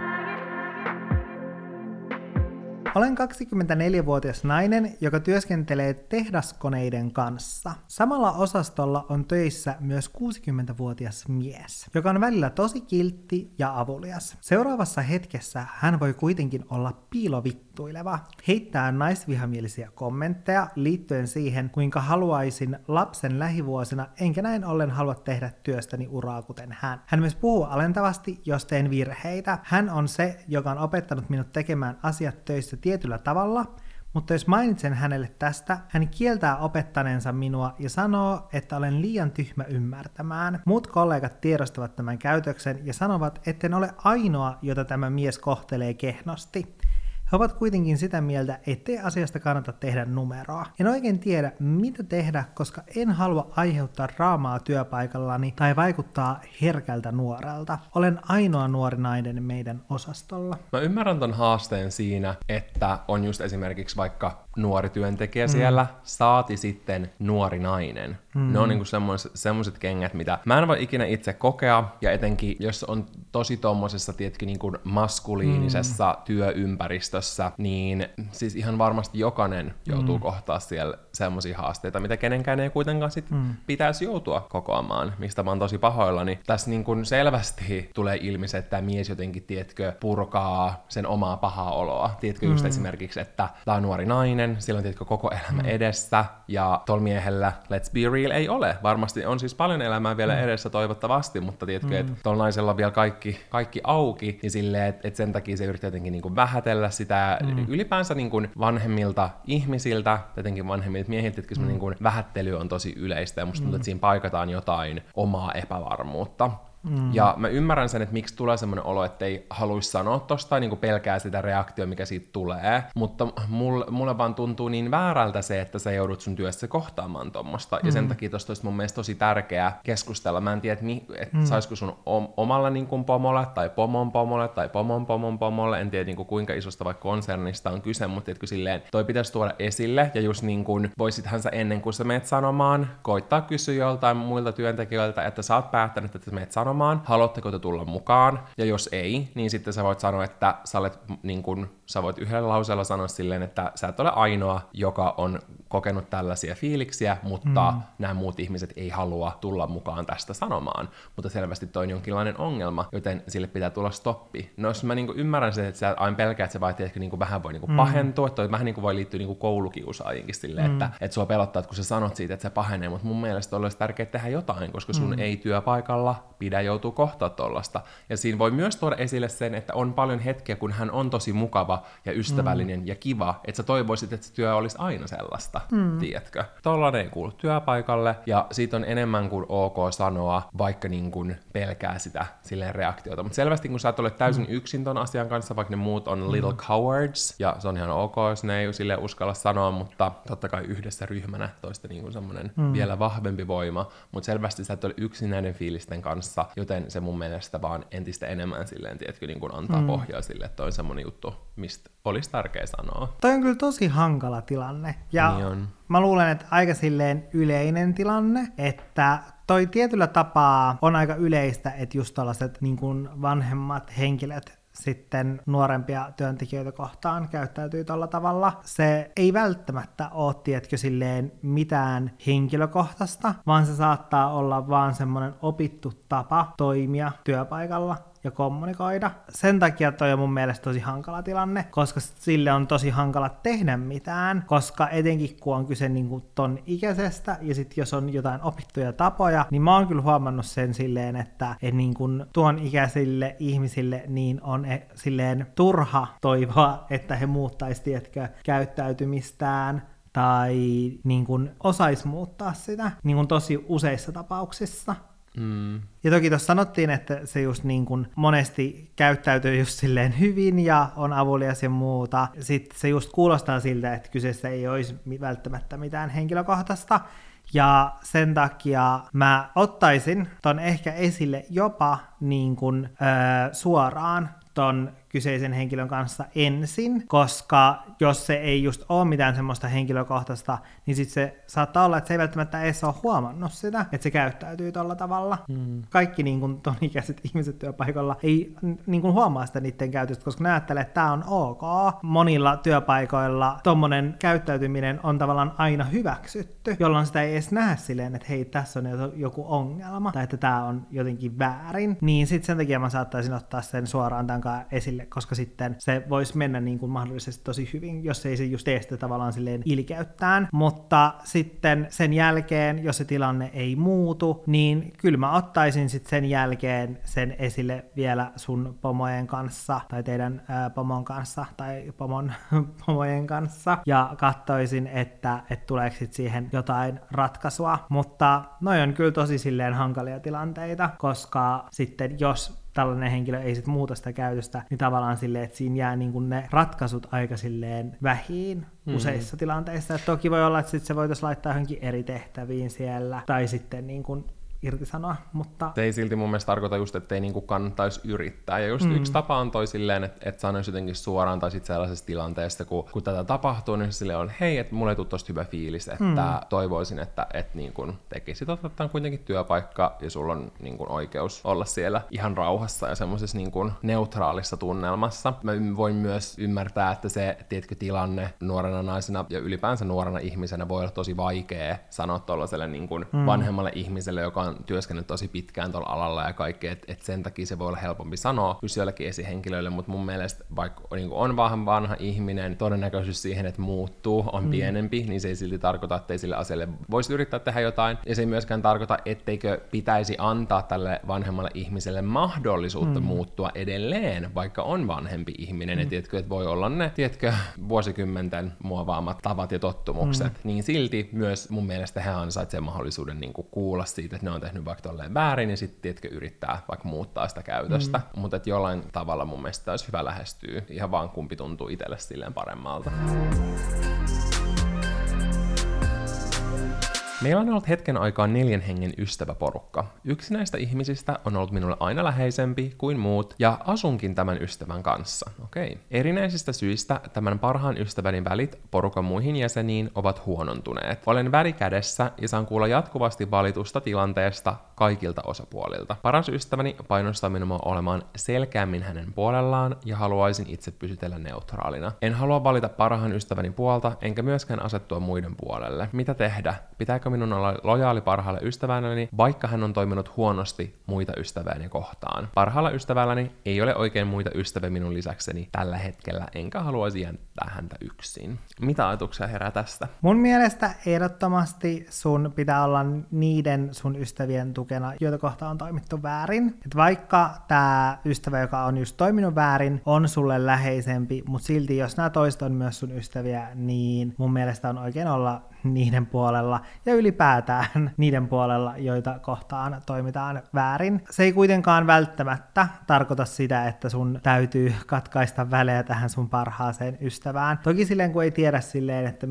S1: Olen 24-vuotias nainen, joka työskentelee tehdaskoneiden kanssa. Samalla osastolla on töissä myös 60-vuotias mies, joka on välillä tosi kiltti ja avulias. Seuraavassa hetkessä hän voi kuitenkin olla piilovittuileva, heittää naisvihamielisiä kommentteja liittyen siihen, kuinka haluaisin lapsen lähivuosina, enkä näin ollen halua tehdä työstäni uraa kuten hän. Hän myös puhuu alentavasti, jos teen virheitä. Hän on se, joka on opettanut minut tekemään asiat töissä tietyllä tavalla, mutta jos mainitsen hänelle tästä, hän kieltää opettaneensa minua ja sanoo, että olen liian tyhmä ymmärtämään. Muut kollegat tiedostavat tämän käytöksen ja sanovat, etten ole ainoa, jota tämä mies kohtelee kehnosti. He ovat kuitenkin sitä mieltä, ettei asiasta kannata tehdä numeroa. En oikein tiedä, mitä tehdä, koska en halua aiheuttaa draamaa työpaikallani tai vaikuttaa herkältä nuorelta. Olen ainoa nuori nainen meidän osastolla.
S2: Mä ymmärrän ton haasteen siinä, että on just esimerkiksi vaikka nuori työntekijä siellä, saati sitten nuori nainen. Ne on niinku semmoiset kengät, mitä mä en voi ikinä itse kokea, ja etenkin jos on tosi tommosessa, tiedätkö, niinku maskuliinisessa työympäristössä, niin siis ihan varmasti jokainen joutuu kohtaa siellä semmoisia haasteita, mitä kenenkään ei kuitenkaan sit pitäisi joutua kokoamaan, mistä mä oon tosi pahoillani. Tässä niinku selvästi tulee ilmi se, että tämä mies jotenkin, tiedätkö, purkaa sen omaa pahaa oloa. Tiedätkö just esimerkiksi, että tää on nuori nainen, sillä on, tiedätkö, koko elämä edessä, ja tuolla miehellä, let's be real, ei ole. Varmasti on siis paljon elämää vielä edessä toivottavasti, mutta tiedätkö, että tuolla naisella on vielä kaikki auki, ja silleen, että sen takia se yrittää jotenkin niinku vähätellä sitä ylipäänsä niinku vanhemmilta ihmisiltä, jotenkin vanhemmilta miehiltä, että niinku vähättely on tosi yleistä, ja musta tuntuu, että siinä paikataan jotain omaa epävarmuutta. Ja mä ymmärrän sen, että miksi tulee semmoinen olo, että ei haluaisi sanoa tosta, niin kuin pelkää sitä reaktiota, mikä siitä tulee, mutta mulle vaan tuntuu niin väärältä se, että sä joudut sun työssä kohtaamaan tommosta, ja sen takia tosta olisi mun mielestä tosi tärkeää keskustella. Mä en tiedä, että saisiko sun omalla niin kuin pomolle, tai pomon pomolle, tai pomon pomolle, en tiedä niin kuin kuinka isosta vaikka konsernista on kyse, mutta tiedätkö silleen, toi pitäisi tuoda esille, ja just niin kuin voisithan sä ennen kuin sä meet sanomaan, koittaa kysyä joltain muilta työntekijöiltä, että sä oot päättänyt, että sä meet sanomaan, haluatteko te tulla mukaan, ja jos ei, niin sitten sä voit sanoa, että sä voit yhdellä lauseella sanoa silleen, että sä et ole ainoa, joka on kokenut tällaisia fiiliksiä, mutta nämä muut ihmiset ei halua tulla mukaan tästä sanomaan, mutta selvästi toi on jonkinlainen ongelma, joten sille pitää tulla stoppi. No jos mä ymmärrän sen, että sä aina pelkää, että se vai vähän voi pahentua, että toi vähän voi liittyä koulukiusaajiinkin silleen, että sua pelottaa, että kun sä sanot siitä, että se pahenee, mutta mun mielestä olisi tärkeää tehdä jotain, koska sun ei työpaikalla pidä joutua kohtaa tollasta. Ja siinä voi myös tuoda esille sen, että on paljon hetkiä, kun hän on tosi mukava ja ystävällinen ja kiva, että sä toivoisit, että se työ olisi aina sellaista, tiedätkö? Tollainen ei kuulu työpaikalle, ja siitä on enemmän kuin ok sanoa, vaikka niin kuin pelkää sitä silleen reaktiota. Mutta selvästi, kun sä et ole täysin yksin ton asian kanssa, vaikka ne muut on little cowards, ja se on ihan ok, jos ne ei silleen uskalla sanoa, mutta totta kai yhdessä ryhmänä toista niin kuin semmoinen vielä vahvempi voima, mutta selvästi sä et ole yksin näiden fiilisten kanssa, joten se mun mielestä vaan entistä enemmän silleen, tiedätkö, niin kuin antaa pohjaa sille, että toi on semmoinen juttu, mistä olisi tärkeä sanoa.
S1: Toi on kyllä tosi hankala tilanne, ja niin on. Mä luulen, että aika silleen yleinen tilanne, että toi tietyllä tapaa on aika yleistä, että just tällaiset niin kuin vanhemmat henkilöt sitten nuorempia työntekijöitä kohtaan käyttäytyy tolla tavalla. Se ei välttämättä ole, tiedätkö, silleen mitään henkilökohtaista, vaan se saattaa olla vaan semmoinen opittu tapa toimia työpaikalla ja kommunikoida. Sen takia toi on mun mielestä tosi hankala tilanne, koska sille on tosi hankala tehdä mitään, koska etenkin kun on kyse niinku ton ikäisestä, ja sit jos on jotain opittuja tapoja, niin mä oon kyllä huomannut sen silleen, että niinku tuon ikäisille ihmisille niin on silleen turha toivoa, että he muuttaisi, tiedätkö, käyttäytymistään, tai niin kuin osais muuttaa sitä niin kuin tosi useissa tapauksissa. Ja toki tuossa sanottiin, että se just niin kuin monesti käyttäytyy just silleen hyvin ja on avulias ja muuta. Sitten se just kuulostaa siltä, että kyseessä ei olisi välttämättä mitään henkilökohtaista. Ja sen takia mä ottaisin ton ehkä esille jopa niin kuin, suoraan ton kyseisen henkilön kanssa ensin, koska jos se ei just ole mitään semmoista henkilökohtaista, niin sit se saattaa olla, että se ei välttämättä edes ole huomannut sitä, että se käyttäytyy tolla tavalla. Kaikki niin kuin ton ikäiset ihmiset työpaikalla ei niin kuin huomaa sitä niiden käytöstä, koska ne ajattelee, että tää on ok. Monilla työpaikoilla tommonen käyttäytyminen on tavallaan aina hyväksytty, jolloin sitä ei edes näe silleen, että hei, tässä on joku ongelma, tai että tää on jotenkin väärin. Niin sit sen takia mä saattaisin ottaa sen suoraan tämän kanssa esille, koska sitten se voisi mennä niin kuin mahdollisesti tosi hyvin, jos ei se just tee sitä tavallaan silleen ilkeyttään. Mutta sitten sen jälkeen, jos se tilanne ei muutu, niin kyllä mä ottaisin sitten sen jälkeen sen esille vielä sun pomojen kanssa, tai teidän pomon kanssa, tai pomojen kanssa, ja katsoisin, että tuleeko sitten siihen jotain ratkaisua. Mutta noi on kyllä tosi silleen hankalia tilanteita, koska sitten jos tällainen henkilö ei sit muuta sitä käytöstä, niin tavallaan silleen, että siinä jää niin kuin ne ratkaisut aika silleen vähiin useissa tilanteissa. Et toki voi olla, että sit se voitaisiin laittaa johonkin eri tehtäviin siellä, tai sitten niin kuin irtisanoa, mutta...
S2: Se ei silti mun mielestä tarkoita just, ettei niinku kannattaisi yrittää. Ja just yksi tapa on toi silleen, että sanoisi jotenkin suoraan tai sit sellaisessa tilanteessa, kun tätä tapahtuu, niin silleen on, hei, että mulle ei tule tosta hyvä fiilis, että toivoisin, että niin kun tekisit, että tämä on kuitenkin työpaikka ja sulla on niin kun oikeus olla siellä ihan rauhassa ja semmoisessa niin kun neutraalissa tunnelmassa. Mä voin myös ymmärtää, että se, tiedätkö, tilanne nuorena naisena ja ylipäänsä nuorena ihmisenä voi olla tosi vaikea sanoa tuollaiselle niin kun vanhemmalle ihmiselle, joka on työskennellyt tosi pitkään tuolla alalla ja kaikkea, että sen takia se voi olla helpompi sanoa just joillekin esihenkilöille, mutta mun mielestä vaikka niin on vanha ihminen, todennäköisyys siihen, että muuttuu, on pienempi, niin se ei silti tarkoita, ettei sille asialle voisi yrittää tehdä jotain, ja se ei myöskään tarkoita, etteikö pitäisi antaa tälle vanhemmalle ihmiselle mahdollisuutta muuttua edelleen, vaikka on vanhempi ihminen, ja tiedätkö, että voi olla ne, tiedätkö, vuosikymmenten muovaamat tavat ja tottumukset, niin silti myös mun mielestä he ansaitsee mahdollisuuden niin kuin kuulla siitä, että ne on tehnyt vaikka tolleen väärin, ja sitten tiedätkö, yrittää vaikka muuttaa sitä käytöstä, mutta että jollain tavalla mun mielestä olisi hyvä lähestyä, ihan vaan kumpi tuntuu itselle silleen paremmalta. Meillä on ollut hetken aikaa 4 hengen ystäväporukka. Yksi näistä ihmisistä on ollut minulle aina läheisempi kuin muut, ja asunkin tämän ystävän kanssa. Okei. Erinäisistä syistä tämän parhaan ystäväni välit porukan muihin jäseniin ovat huonontuneet. Olen väri kädessä ja saan kuulla jatkuvasti valitusta tilanteesta kaikilta osapuolilta. Paras ystäväni painostaa minua olemaan selkeämmin hänen puolellaan ja haluaisin itse pysytellä neutraalina. En halua valita parhaan ystäväni puolta, enkä myöskään asettua muiden puolelle. Mitä tehdä? Pitääkö minun olla lojaali parhaalle ystävälleni, vaikka hän on toiminut huonosti muita ystäväni kohtaan? Parhaalla ystävälläni ei ole oikein muita ystäviä minun lisäkseni tällä hetkellä, enkä haluaisi jättää häntä yksin. Mitä ajatuksia herää tästä?
S1: Mun mielestä ehdottomasti sun pitää olla niiden sun ystävien tukena, joita kohtaan on toimittu väärin. Et vaikka tää ystävä, joka on just toiminut väärin, on sulle läheisempi, mutta silti jos nämä toiset on myös sun ystäviä, niin mun mielestä on oikein olla niiden puolella ja ylipäätään niiden puolella, joita kohtaan toimitaan väärin. Se ei kuitenkaan välttämättä tarkoita sitä, että sun täytyy katkaista välejä tähän sun parhaaseen ystävään. Toki silleen, kun ei tiedä silleen, että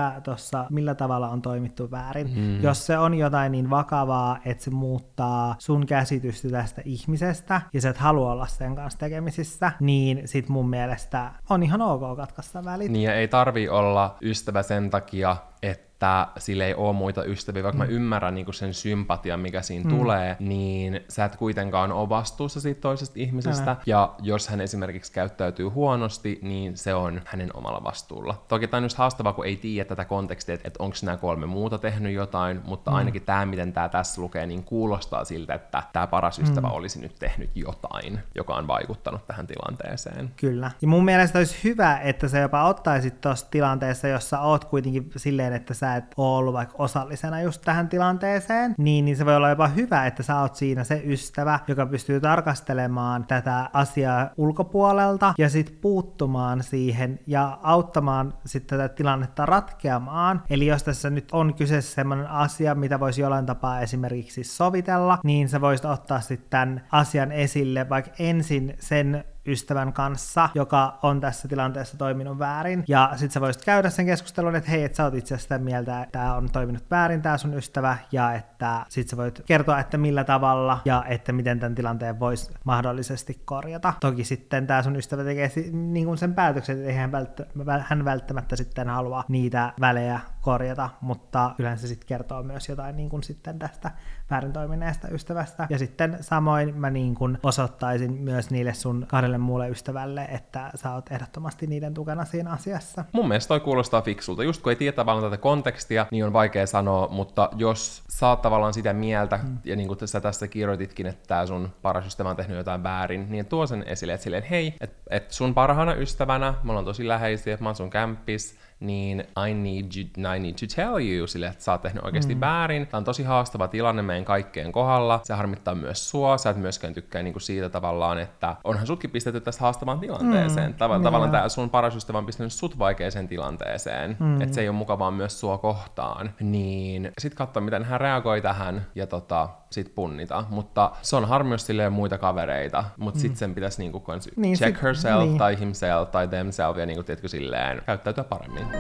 S1: millä tavalla on toimittu väärin. Jos se on jotain niin vakavaa, että se muuttaa sun käsitystä tästä ihmisestä ja sä et halua olla sen kanssa tekemisissä, niin sit mun mielestä on ihan ok katkaista välit.
S2: Niin ja ei tarvii olla ystävä sen takia, että sillä ei ole muita ystäviä, vaikka mä ymmärrän niin sen sympatian, mikä siinä tulee, niin sä et kuitenkaan ole vastuussa siitä toisesta ihmisestä, ja jos hän esimerkiksi käyttäytyy huonosti, niin se on hänen omalla vastuulla. Toki tämä on just haastavaa, kun ei tiedä tätä kontekstia, että onko nämä 3 muuta tehnyt jotain, mutta ainakin tämä, miten tämä tässä lukee, niin kuulostaa siltä, että tämä paras ystävä olisi nyt tehnyt jotain, joka on vaikuttanut tähän tilanteeseen.
S1: Kyllä. Ja mun mielestä olisi hyvä, että sä jopa ottaisit tuossa tilanteessa, jossa oot kuitenkin silleen, että sä et ole ollut vaikka osallisena just tähän tilanteeseen, niin se voi olla jopa hyvä, että sä oot siinä se ystävä, joka pystyy tarkastelemaan tätä asiaa ulkopuolelta ja sit puuttumaan siihen ja auttamaan sitten tätä tilannetta ratkeamaan. Eli jos tässä nyt on kyseessä sellainen asia, mitä voisi jollain tapaa esimerkiksi sovitella, niin sä voisit ottaa sitten tämän asian esille vaikka ensin sen ystävän kanssa, joka on tässä tilanteessa toiminut väärin. Ja sit sä voisit käydä sen keskustelun, että hei, että sä oot itse asiassa sitä mieltä, että tää on toiminut väärin tää sun ystävä, ja että sit sä voit kertoa, että millä tavalla, ja että miten tämän tilanteen voisi mahdollisesti korjata. Toki sitten tää sun ystävä tekee niin kuin sen päätöksen, että eihän hän välttämättä sitten halua niitä välejä korjata, mutta yleensä se sitten kertoo myös jotain niin kuin sitten tästä väärin toimineesta ystävästä. Ja sitten samoin mä niin kuin osoittaisin myös niille sun 2 muulle ystävälle, että sä oot ehdottomasti niiden tukena siinä asiassa.
S2: Mun mielestä toi kuulostaa fiksulta. Just kun ei tiedä tavallaan tätä kontekstia, niin on vaikea sanoa, mutta jos sä oot tavallaan sitä mieltä, ja niin kuin sä tässä kirjoititkin, että tää sun paras ystävä on tehnyt jotain väärin, niin tuo sen esille, että silleen, hei, että sun parhaana ystävänä, me ollaan tosi läheisiä, että mä oon sun kämppis, niin I need to tell you sille, että sä oot tehnyt oikeasti väärin. Tää on tosi haastava tilanne meidän kaikkeen kohdalla. Se harmittaa myös sua. Sä et myöskään tykkää niinku siitä tavallaan, että onhan sutkin pistetty tästä haastavaan tilanteeseen. Tavallaan tää sun paras ystävä on pistänyt sut vaikeeseen tilanteeseen. Että se ei ole mukavaa myös sua kohtaan. Niin sit katsoa, miten hän reagoi tähän ja sit punnita. Mutta se on harmi, jos silleen muita kavereita. Mutta sit sen pitäisi niinku check herself tai himself tai themself ja niinku tiedätkö silleen käyttäytyä paremmin.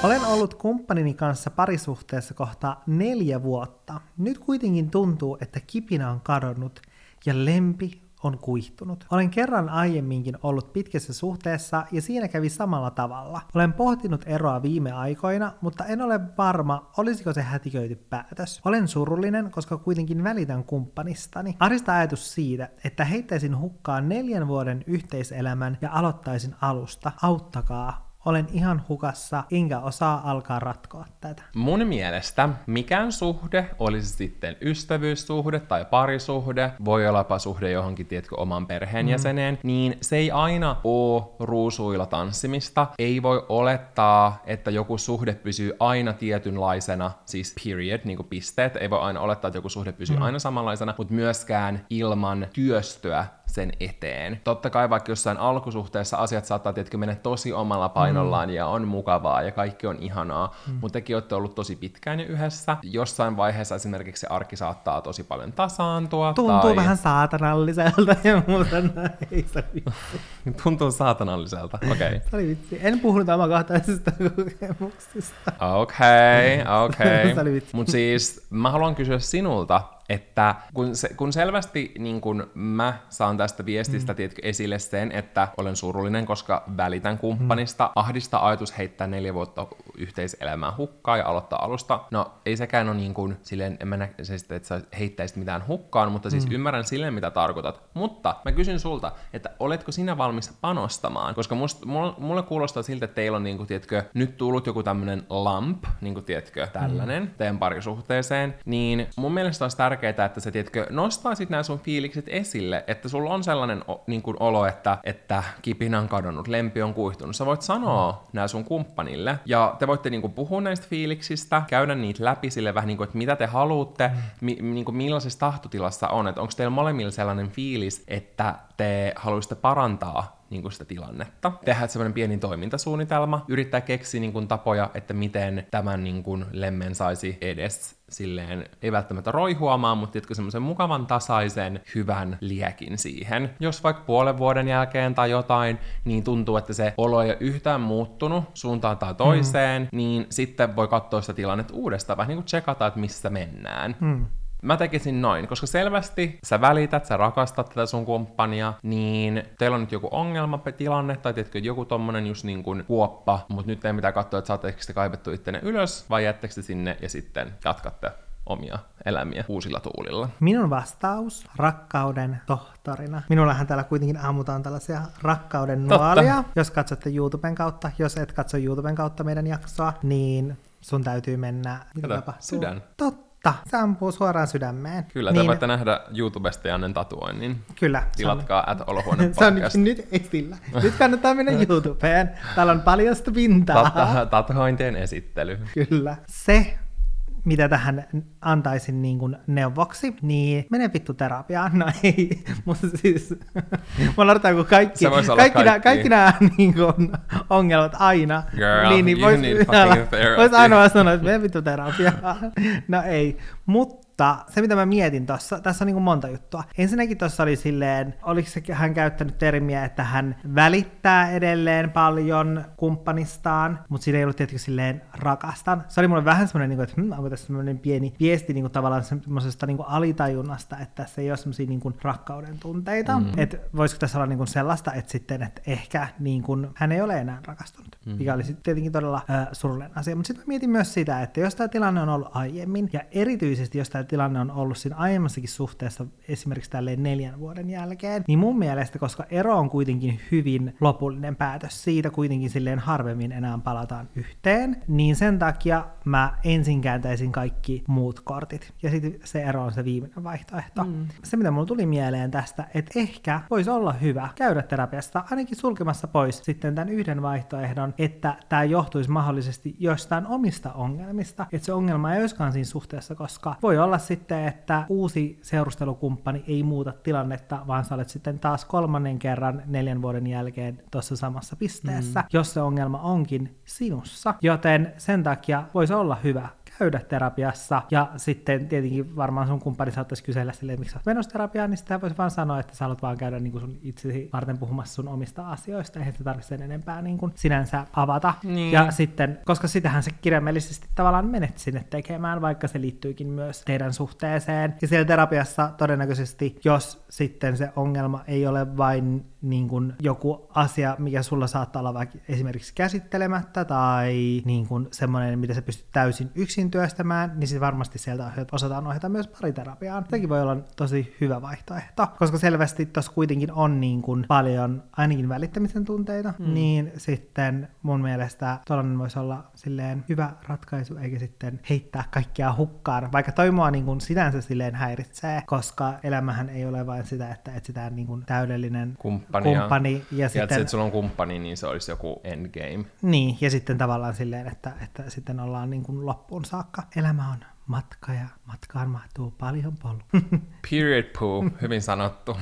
S1: Olen ollut kumppanini kanssa parisuhteessa kohta 4 vuotta. Nyt kuitenkin tuntuu, että kipinä on kadonnut ja lempi on kuihtunut. Olen kerran aiemminkin ollut pitkässä suhteessa ja siinä kävi samalla tavalla. Olen pohtinut eroa viime aikoina, mutta en ole varma, olisiko se hätiköity päätös. Olen surullinen, koska kuitenkin välitän kumppanistani. Ahdistaa ajatus siitä, että heittäisin hukkaan 4 vuoden yhteiselämän ja aloittaisin alusta. Auttakaa. Olen ihan hukassa, enkä osaa alkaa ratkoa tätä.
S2: Mun mielestä mikään suhde, olisi sitten ystävyyssuhde tai parisuhde, voi olla jopa suhde johonkin, tiedätkö, oman perheenjäseneen, niin se ei aina oo ruusuilla tanssimista. Ei voi olettaa, että joku suhde pysyy aina tietynlaisena, siis period, niin kuin pisteet. Ei voi aina olettaa, että joku suhde pysyy aina samanlaisena, mutta myöskään ilman työstöä sen eteen. Totta kai vaikka jossain alkusuhteessa asiat saattaa tietenkin mennä tosi omalla painollaan ja on mukavaa ja kaikki on ihanaa, mutta tekin olette ollut tosi pitkään jo yhdessä. Jossain vaiheessa esimerkiksi se arki saattaa tosi paljon tasaantua.
S1: Tuntuu vähän saatanalliselta ja muuta näin.
S2: Tuntuu saatanalliselta, okei.
S1: Se oli vitsi. En puhunut omakohtaisista kokemuksista.
S2: Okei.
S1: Se oli vitsi.
S2: Mut siis mä haluan kysyä sinulta, että kun selvästi niin kun mä saan tästä viestistä esille sen, että olen surullinen, koska välitän kumppanista, ahdistaa ajatus heittää 4 vuotta yhteiselämää hukkaan ja aloittaa alusta. No ei sekään ole niin kuin silleen, en mä näe, että sä heittäisit mitään hukkaan, mutta siis ymmärrän silleen, mitä tarkoitat. Mutta mä kysyn sulta, että oletko sinä valmis panostamaan? Koska mulle kuulostaa siltä, että teillä on niin kuin, tiedätkö, nyt tullut joku tämmönen lump, niin kuin, tiedätkö, tällainen teidän parisuhteeseen, niin mun mielestä olisi tärkeää, että sä, tiedätkö, nostaisit nämä sun fiilikset esille, että sulla on sellainen niin kuin olo, että kipinä on kadonnut, lempi on kuihtunut. Sä voit sanoa nämä sun kumppanille, ja te voitte niin kuin puhua näistä fiiliksistä, käydä niitä läpi sille vähän niin kuin, että mitä te haluatte, niin kuin millaisessa tahtotilassa on, että onko teillä molemmilla sellainen fiilis, että te haluaisitte parantaa niin kuin sitä tilannetta. Tehdään semmoinen pieni toimintasuunnitelma, yrittää keksiä niin kuin tapoja, että miten tämän niin kuin lemmen saisi edes silleen, ei välttämättä roihuamaan, mutta tiedätkö, semmoisen mukavan tasaisen, hyvän liekin siihen. Jos vaikka puolen vuoden jälkeen tai jotain, niin tuntuu, että se olo ei ole yhtään muuttunut suuntaan tai toiseen, niin sitten voi katsoa sitä tilannetta uudestaan, vähän niin kuin tsekata, että missä mennään. Mä tekisin noin, koska selvästi sä välität, sä rakastat tätä sun kumppania, niin teillä on nyt joku ongelmatilanne, tai tiedätkö, joku tommonen just niin kuin kuoppa, mutta nyt ei mitään katsoa, että saatteko te kaivettu ittenne ylös, vai jättekö te sinne ja sitten jatkatte omia elämiä uusilla tuulilla.
S1: Minun vastaus rakkauden tohtorina. Minullahan täällä kuitenkin ammutaan tällaisia rakkauden nuolia. Jos katsotte YouTuben kautta, jos et katso YouTuben kautta meidän jaksoa, niin sun täytyy mennä. Mitä tapahtuu?
S2: Sydän.
S1: Totta. Se ampuu suoraan sydämeen.
S2: Kyllä, te voitte nähdä YouTubesta Jannen tatuoinnin.
S1: Kyllä.
S2: Tilatkaa @olohuone
S1: se on nyt esillä. Nyt kannattaa mennä YouTubeen. Täällä on paljasta pintaa.
S2: Tatuointien esittely.
S1: Kyllä. Se, mitä tähän antaisin niin kuin neuvoksi, niin mene vittu terapiaan. No ei, mutta siis mä lartaan, kun kaikki nämä niin kuin ongelmat aina.
S2: Girl,
S1: niin
S2: you need fucking therapy.
S1: Voisi aina vaan sanoa, että mene vittu terapiaan. No ei, mutta se, mitä mä mietin tässä on niin kuin monta juttua. Ensinnäkin tuossa oli silleen, oliko hän käyttänyt termiä, että hän välittää edelleen paljon kumppanistaan, mutta siinä ei ollut tietenkin silleen rakastan. Se oli mulle vähän semmoinen, että onko tässä semmoinen pieni viesti niin kuin tavallaan semmoisesta niin kuin alitajunnasta, että tässä ei ole semmoisia niin kuin rakkauden tunteita. Että voisiko tässä olla niin kuin sellaista, että sitten, että ehkä niin kuin hän ei ole enää rakastunut, mikä oli sitten tietenkin todella surullinen asia. Mutta sitten mä mietin myös sitä, että jos tämä tilanne on ollut aiemmin, ja erityisesti jos tämä tilanne on ollut siinä aiemmassakin suhteessa esimerkiksi tälleen 4 vuoden jälkeen, niin mun mielestä, koska ero on kuitenkin hyvin lopullinen päätös, siitä kuitenkin silleen harvemmin enää palataan yhteen, niin sen takia mä ensin kääntäisin kaikki muut kortit. Ja sitten se ero on se viimeinen vaihtoehto. Se, mitä mulla tuli mieleen tästä, että ehkä voisi olla hyvä käydä terapiasta ainakin sulkemassa pois sitten tämän yhden vaihtoehdon, että tämä johtuisi mahdollisesti jostain omista ongelmista, että se ongelma ei olisikaan siinä suhteessa, koska voi olla sitten, että uusi seurustelukumppani ei muuta tilannetta, vaan sä olet sitten taas 3. kerran 4 vuoden jälkeen tuossa samassa pisteessä, jos se ongelma onkin sinussa. Joten sen takia voisi olla hyvä käydä terapiassa. Ja sitten tietenkin varmaan sun kumppani saattaisi kysellä silleen, miksi sä oot menossa terapiaan, niin sitä voisi vaan sanoa, että sä haluat vaan käydä niin kuin sun itsesi varten puhumassa sun omista asioista, eihän se tarvitse sen enempää niin kuin sinänsä avata. Niin. Ja sitten, koska sitähän se kirjaimellisesti tavallaan menet sinne tekemään, vaikka se liittyykin myös teidän suhteeseen. Ja siellä terapiassa todennäköisesti, jos sitten se ongelma ei ole vain niin kuin joku asia, mikä sulla saattaa olla vaikka esimerkiksi käsittelemättä tai niin kuin semmoinen, mitä sä pystyt täysin yksin työstämään, niin sitten varmasti sieltä osataan ohjata myös pariterapiaan. Sekin voi olla tosi hyvä vaihtoehto, koska selvästi tuossa kuitenkin on niin kuin paljon ainakin välittämisen tunteita, niin sitten mun mielestä tollainen voisi olla silleen hyvä ratkaisu, eikä sitten heittää kaikkea hukkaan, vaikka toi mua niin kuin sinänsä silleen häiritsee, koska elämähän ei ole vain sitä, että etsitään niin kuin täydellinen kumppani ja sitten...
S2: että sulla on kumppani, niin se olisi joku endgame.
S1: Niin, ja sitten tavallaan silleen, että sitten ollaan niin kuin loppuun saakka. Elämä on matka ja matkaan mahtuu paljon polku.
S2: Period poo, hyvin sanottu.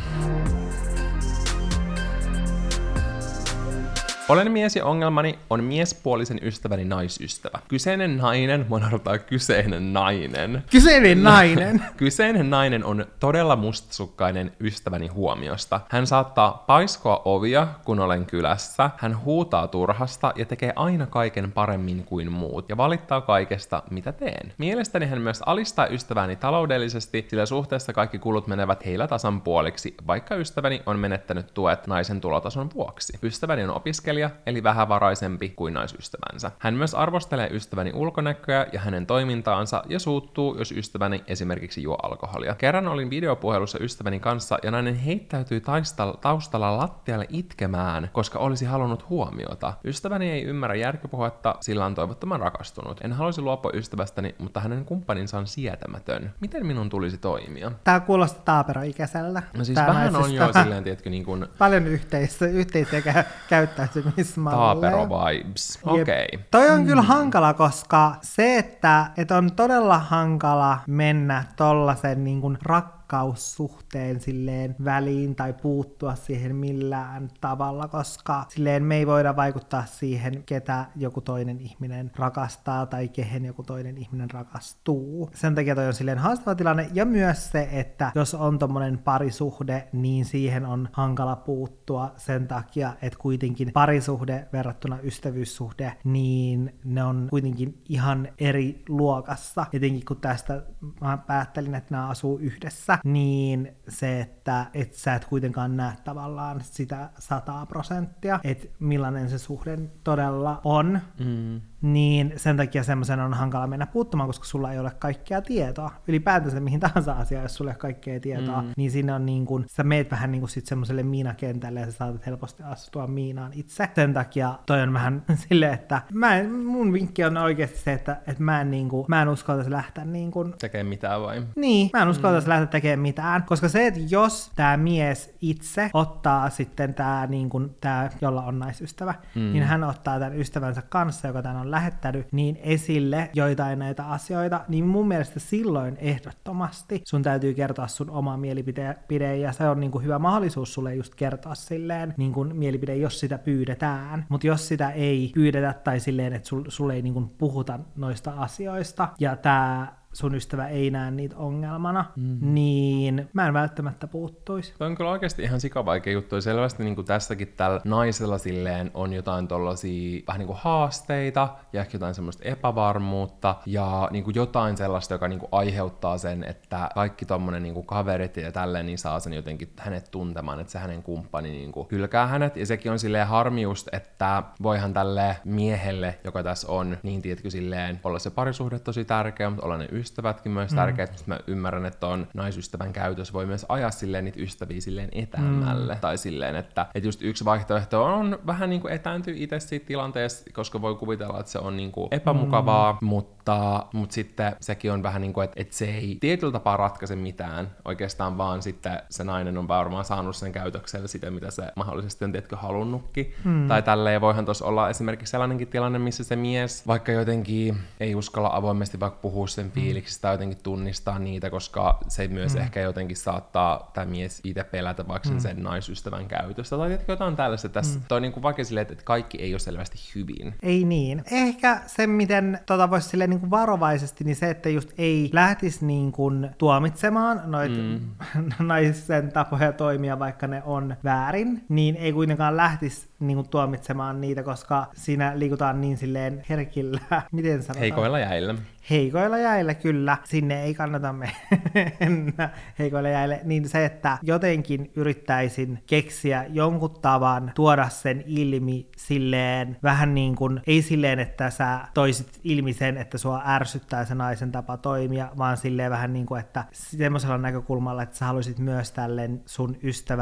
S2: Olen mies ja ongelmani on miespuolisen ystäväni naisystävä. Kyseinen nainen, mun arvotaan kyseinen nainen.
S1: Kyseinen nainen?
S2: Kyseinen nainen on todella mustasukkainen ystäväni huomiosta. Hän saattaa paiskoa ovia, kun olen kylässä. Hän huutaa turhasta ja tekee aina kaiken paremmin kuin muut. Ja valittaa kaikesta, mitä teen. Mielestäni hän myös alistaa ystäväni taloudellisesti, sillä suhteessa kaikki kulut menevät heillä tasan puoliksi, vaikka ystäväni on menettänyt tuet naisen tulotason vuoksi. Ystäväni on opiskelija, eli vähävaraisempi kuin naisystävänsä. Hän myös arvostelee ystäväni ulkonäköä ja hänen toimintaansa ja suuttuu, jos ystäväni esimerkiksi juo alkoholia. Kerran olin videopuhelussa ystäväni kanssa ja nainen heittäytyi taustalla lattialle itkemään, koska olisi halunnut huomiota. Ystäväni ei ymmärrä järkipuhetta, sillä on toivottoman rakastunut. En haluaisi luopua ystävästäni, mutta hänen kumppaninsa on sietämätön. Miten minun tulisi toimia?
S1: Tää kuulostaa taaperoikäiseltä.
S2: No siis vähän on jo silleen, tiedätkö, niin kuin...
S1: Paljon yhteisiä käyttäytymismalleja.
S2: Taapero-vibes. Okei.
S1: Toi on kyllä hankala, koska se, että on todella hankala mennä tollasen niin kuin rakkaussuhteen silleen väliin tai puuttua siihen millään tavalla, koska silleen me ei voida vaikuttaa siihen, ketä joku toinen ihminen rakastaa tai kehen joku toinen ihminen rakastuu. Sen takia toi on silleen haastava tilanne, ja myös se, että jos on tommonen parisuhde, niin siihen on hankala puuttua sen takia, että kuitenkin parisuhde verrattuna ystävyyssuhde, niin ne on kuitenkin ihan eri luokassa. Etenkin kun tästä mä päättelin, että nämä asuu yhdessä, niin se, että sä et kuitenkaan näe tavallaan sitä 100%, että millainen se suhde todella on, niin sen takia semmoisen on hankala mennä puuttumaan, koska sulla ei ole kaikkea tietoa. Ylipäätänsä mihin tahansa asiaan, jos sulla ei ole kaikkea tietoa, niin siinä on niin kuin, sä meet vähän niin kuin sit semmoiselle miinakentälle ja sä saatat helposti astua miinaan itse. Sen takia toi on vähän silleen, että mun vinkki on oikeasti se, että mä en uskaltaisi lähteä niin kuin...
S2: Tekee mitään vai?
S1: Niin, mä en uskaltaisi lähteä tekemään mitään, koska se, että jos tää mies itse ottaa sitten tää, niin kuin, tää jolla on naisystävä, niin hän ottaa tämän ystävänsä kanssa, joka tän on lähettänyt, niin esille joitain näitä asioita, niin mun mielestä silloin ehdottomasti sun täytyy kertoa sun oma mielipide, ja se on niin kuin hyvä mahdollisuus sulle just kertoa silleen niin kuin mielipide, jos sitä pyydetään. Mutta jos sitä ei pyydetä tai silleen, että sulle ei niin kuin puhuta noista asioista, ja tää sun ystävä ei näe niitä ongelmana, niin mä en välttämättä puuttuisi.
S2: Tämä on kyllä oikeasti ihan sikavaikea juttu, ja selvästi niin kuin tässäkin tällä naisella silleen on jotain tollasia vähän niin kuin haasteita, ja ehkä jotain semmoista epävarmuutta, ja niin kuin jotain sellaista, joka niin kuin aiheuttaa sen, että kaikki tommonen niin kuin kaverit ja tälleen, niin saa sen jotenkin hänet tuntemaan, että se hänen kumppani niin kuin hylkää hänet, ja sekin on silleen harmi just, että voihan tälle miehelle, joka tässä on, niin tiedätkö silleen, olla se parisuhde tosi tärkeä, mutta olla ne ystävätkin myös tärkeät, mistä mä ymmärrän, että on naisystävän käytös voi myös ajaa silleen niitä ystäviä silleen etäämmälle, tai silleen, että just yksi vaihtoehto on vähän niin kuin etääntyä itse siitä tilanteesta, koska voi kuvitella, että se on niin kuin epämukavaa, mutta sitten sekin on vähän niin kuin, että se ei tietyllä tapaa ratkaise mitään, oikeastaan vaan sitten se nainen on varmaan saanut sen käytöksellä sitä, mitä se mahdollisesti on tietkö halunnutkin, tai tälleen voihan tuossa olla esimerkiksi sellainenkin tilanne, missä se mies vaikka jotenkin ei uskalla avoimesti vaikka puhua sen fiiliksistä tai jotenkin tunnistaa niitä, koska se myös ehkä jotenkin saattaa tämä mies itse pelätä vaikka sen naisystävän käytöstä, tai tietenkin jotain tällaista. Tässä toi niinku vaikka silleen, että kaikki ei ole selvästi hyvin.
S1: Ei niin. Ehkä se, miten voisi silleen niin niinku varovaisesti, niin se, että just ei lähtisi niinku tuomitsemaan noita naisen tapoja toimia, vaikka ne on väärin, niin ei kuitenkaan lähtisi niinku tuomitsemaan niitä, koska siinä liikutaan niin silleen herkillä, miten sanotaan?
S2: Heikoilla jäillä.
S1: Heikoilla jäillä, kyllä. Sinne ei kannata mennä heikoilla jäille. Niin se, että jotenkin yrittäisin keksiä jonkun tavan tuoda sen ilmi silleen, vähän niin kuin, ei silleen, että sä toisit ilmi sen, että sua ärsyttää se naisen tapa toimia, vaan silleen vähän niin kuin, että semmoisella näkökulmalla, että sä haluaisit myös tälleen sun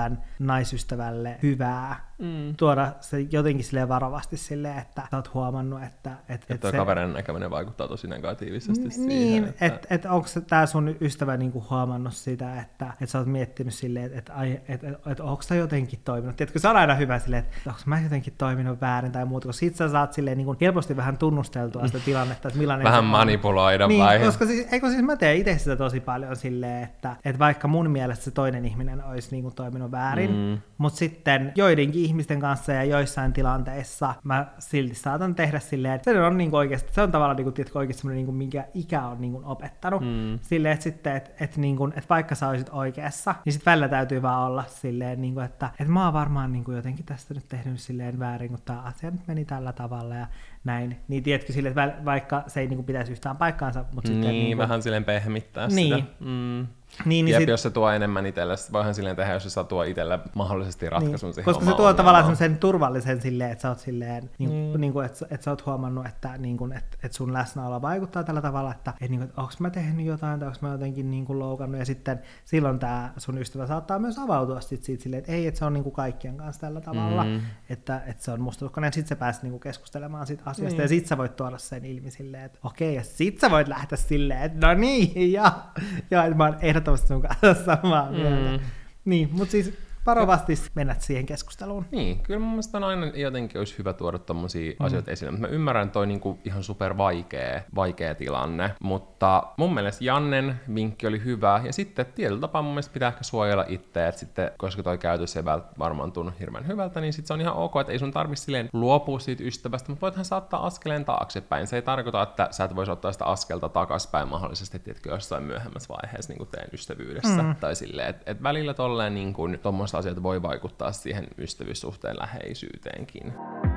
S1: naisystävälle hyvää. Tuoda se jotenkin silleen varovasti silleen, että sä oot huomannut, että
S2: tuo kaverin näkeminen vaikuttaa tosi negatiivisesti siihen.
S1: Niin, että onko tää sun ystävä niinku huomannut sitä, että sä oot miettinyt silleen, että onko sä jotenkin toiminut. Tiedätkö, se on aina hyvä silleen, että onko mä jotenkin toiminut väärin tai muuta, koska sit sä saat silleen niinku helposti vähän tunnusteltua sitä tilannetta, että millainen
S2: vähän manipuloida
S1: niin,
S2: vai?
S1: Koska siis mä teen itse sitä tosi paljon silleen, että vaikka mun mielestä se toinen ihminen olisi niinku toiminut väärin, mutta sitten joidenkin ihmisten kanssa ja joissain tilanteissa mä silti saatan tehdä silleen, että se on niinku oikeasti, se on tavallaan niinku, tiedätkö, oikeasti semmoinen, niinku, minkä ikä on niinku opettanut. Silleen, että sitten, että vaikka sä olisit oikeassa, niin sitten välillä täytyy vaan olla silleen, niinku, että mä oon varmaan niinku jotenkin tästä nyt tehnyt silleen väärin, kun tää asia nyt meni tällä tavalla ja näin. Niin tiedätkö silleen, että vaikka se ei niinku pitäisi yhtään paikkaansa, mutta sitten
S2: niin, vähän silleen pehmittää
S1: niin.
S2: sitä.
S1: Niin,
S2: Jep, jos se tuo enemmän itselle, voihan silleen tehdä, jos se saa tuo itselle mahdollisesti ratkaisun siihen
S1: koska se tuo tavallaan semmoisen turvallisen silleen, että sä oot silleen, niinku, että sä oot huomannut, että, niinku, että sun läsnäolo vaikuttaa tällä tavalla, että onko mä tehnyt jotain, tai onko mä jotenkin niinku loukannut, ja sitten silloin tää sun ystävä saattaa myös avautua sit siitä silleen, että ei, että se on niinku kaikkien kanssa tällä tavalla, että se on mustauskoinen, ja sit sä pääset niinku keskustelemaan siitä asiasta, ja sit sä voit tuoda sen ilmi silleen, että okei, ja sit sä voit lähteä silleen, että no niin, ja että mä oon ehdottomasti sun kanssa samaa mieltä. Niin, mutta siis varovasti mennä siihen keskusteluun.
S2: Niin, kyllä mun mielestä on aina jotenkin olisi hyvä tuoda tommosia asioita esille. Mä ymmärrän toi niinku ihan super vaikea tilanne, mutta mun mielestä Jannen vinkki oli hyvä, ja sitten tietyllä tapaa mun mielestä pitää ehkä suojella itseä, että sitten, koska toi käytös ei varmaan tunnu hirveän hyvältä, niin sitten se on ihan ok, että ei sun tarvitse silleen luopua siitä ystävästä, mutta voithan saattaa askeleen taaksepäin. Se ei tarkoita, että sä et voisi ottaa sitä askelta takaspäin mahdollisesti, tiedätkö, jossain myöhemmässä vaiheessa niin kuin teidän ystävyydessä, tai silleen, että välillä tolleen niin kuin tommoista asiat voi vaikuttaa siihen ystävyyssuhteen läheisyyteenkin.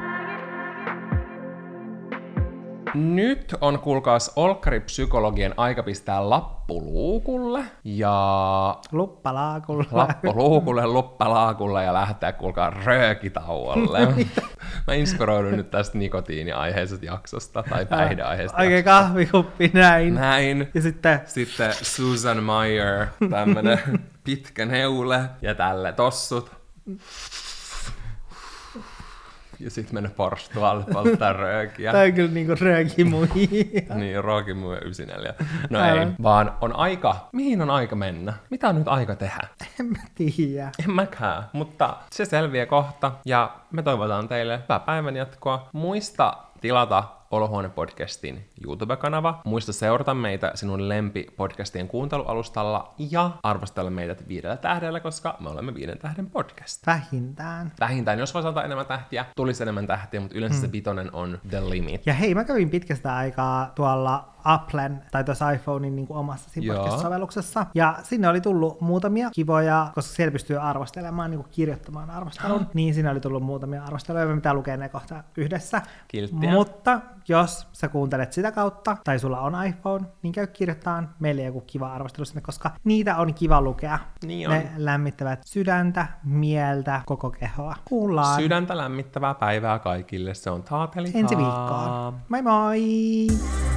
S2: Nyt on, kuulkaas, olkkaripsykologien aika pistää lappu luukulle ja... Luppalaakulle ja lähteä, kuulkaa, röökitauolle. Mä inspiroidun nyt tästä nikotiini-aiheisesta jaksosta tai päihdeaiheisesta
S1: oikein kahvikuppi näin.
S2: Näin.
S1: Ja sitten
S2: Susan Meyer, tämmönen pitkä neule ja tälle tossut. Ja sit mennä porstualle polttaa röökiä.
S1: Tää on kyllä niinku röökimuja.
S2: Niin, röökimuja 94. No ei, vaan on aika... Mihin on aika mennä? Mitä on nyt aika tehdä?
S1: En mä tiedä.
S2: En mäkään, mutta se selviää kohta. Ja me toivotaan teille hyvää päivänjatkoa. Muista tilata Olohuone-podcastin YouTube-kanava. Muista seurata meitä sinun lempipodcastien kuuntelualustalla ja arvostella meidät 5 tähdellä, koska me olemme 5 tähden podcast. Vähintään, jos voisi antaa enemmän tähtiä, tulisi enemmän tähtiä, mutta yleensä se 5 on the limit.
S1: Ja hei, mä kävin pitkästä aikaa tuolla Applen tai tuossa iPhonein niin kuin omassa podcast-sovelluksessa. Ja sinne oli tullut muutamia kivoja, koska siellä pystyy arvostelemaan, niin kuin kirjoittamaan arvostelun. Niin sinne oli tullut muutamia arvosteluja, me pitää lukea ne kohta yhdessä.
S2: Kilttiä.
S1: Mutta jos sä kuuntelet sitä kautta, tai sulla on iPhone, niin käy kirjoittamaan meille joku kiva arvostelu sinne, koska niitä on kiva lukea.
S2: Niin on.
S1: Ne lämmittävät sydäntä, mieltä, koko kehoa. Kuullaan.
S2: Sydäntä lämmittävää päivää kaikille. Se on taateli.
S1: Ensi viikkoon. Moi moi!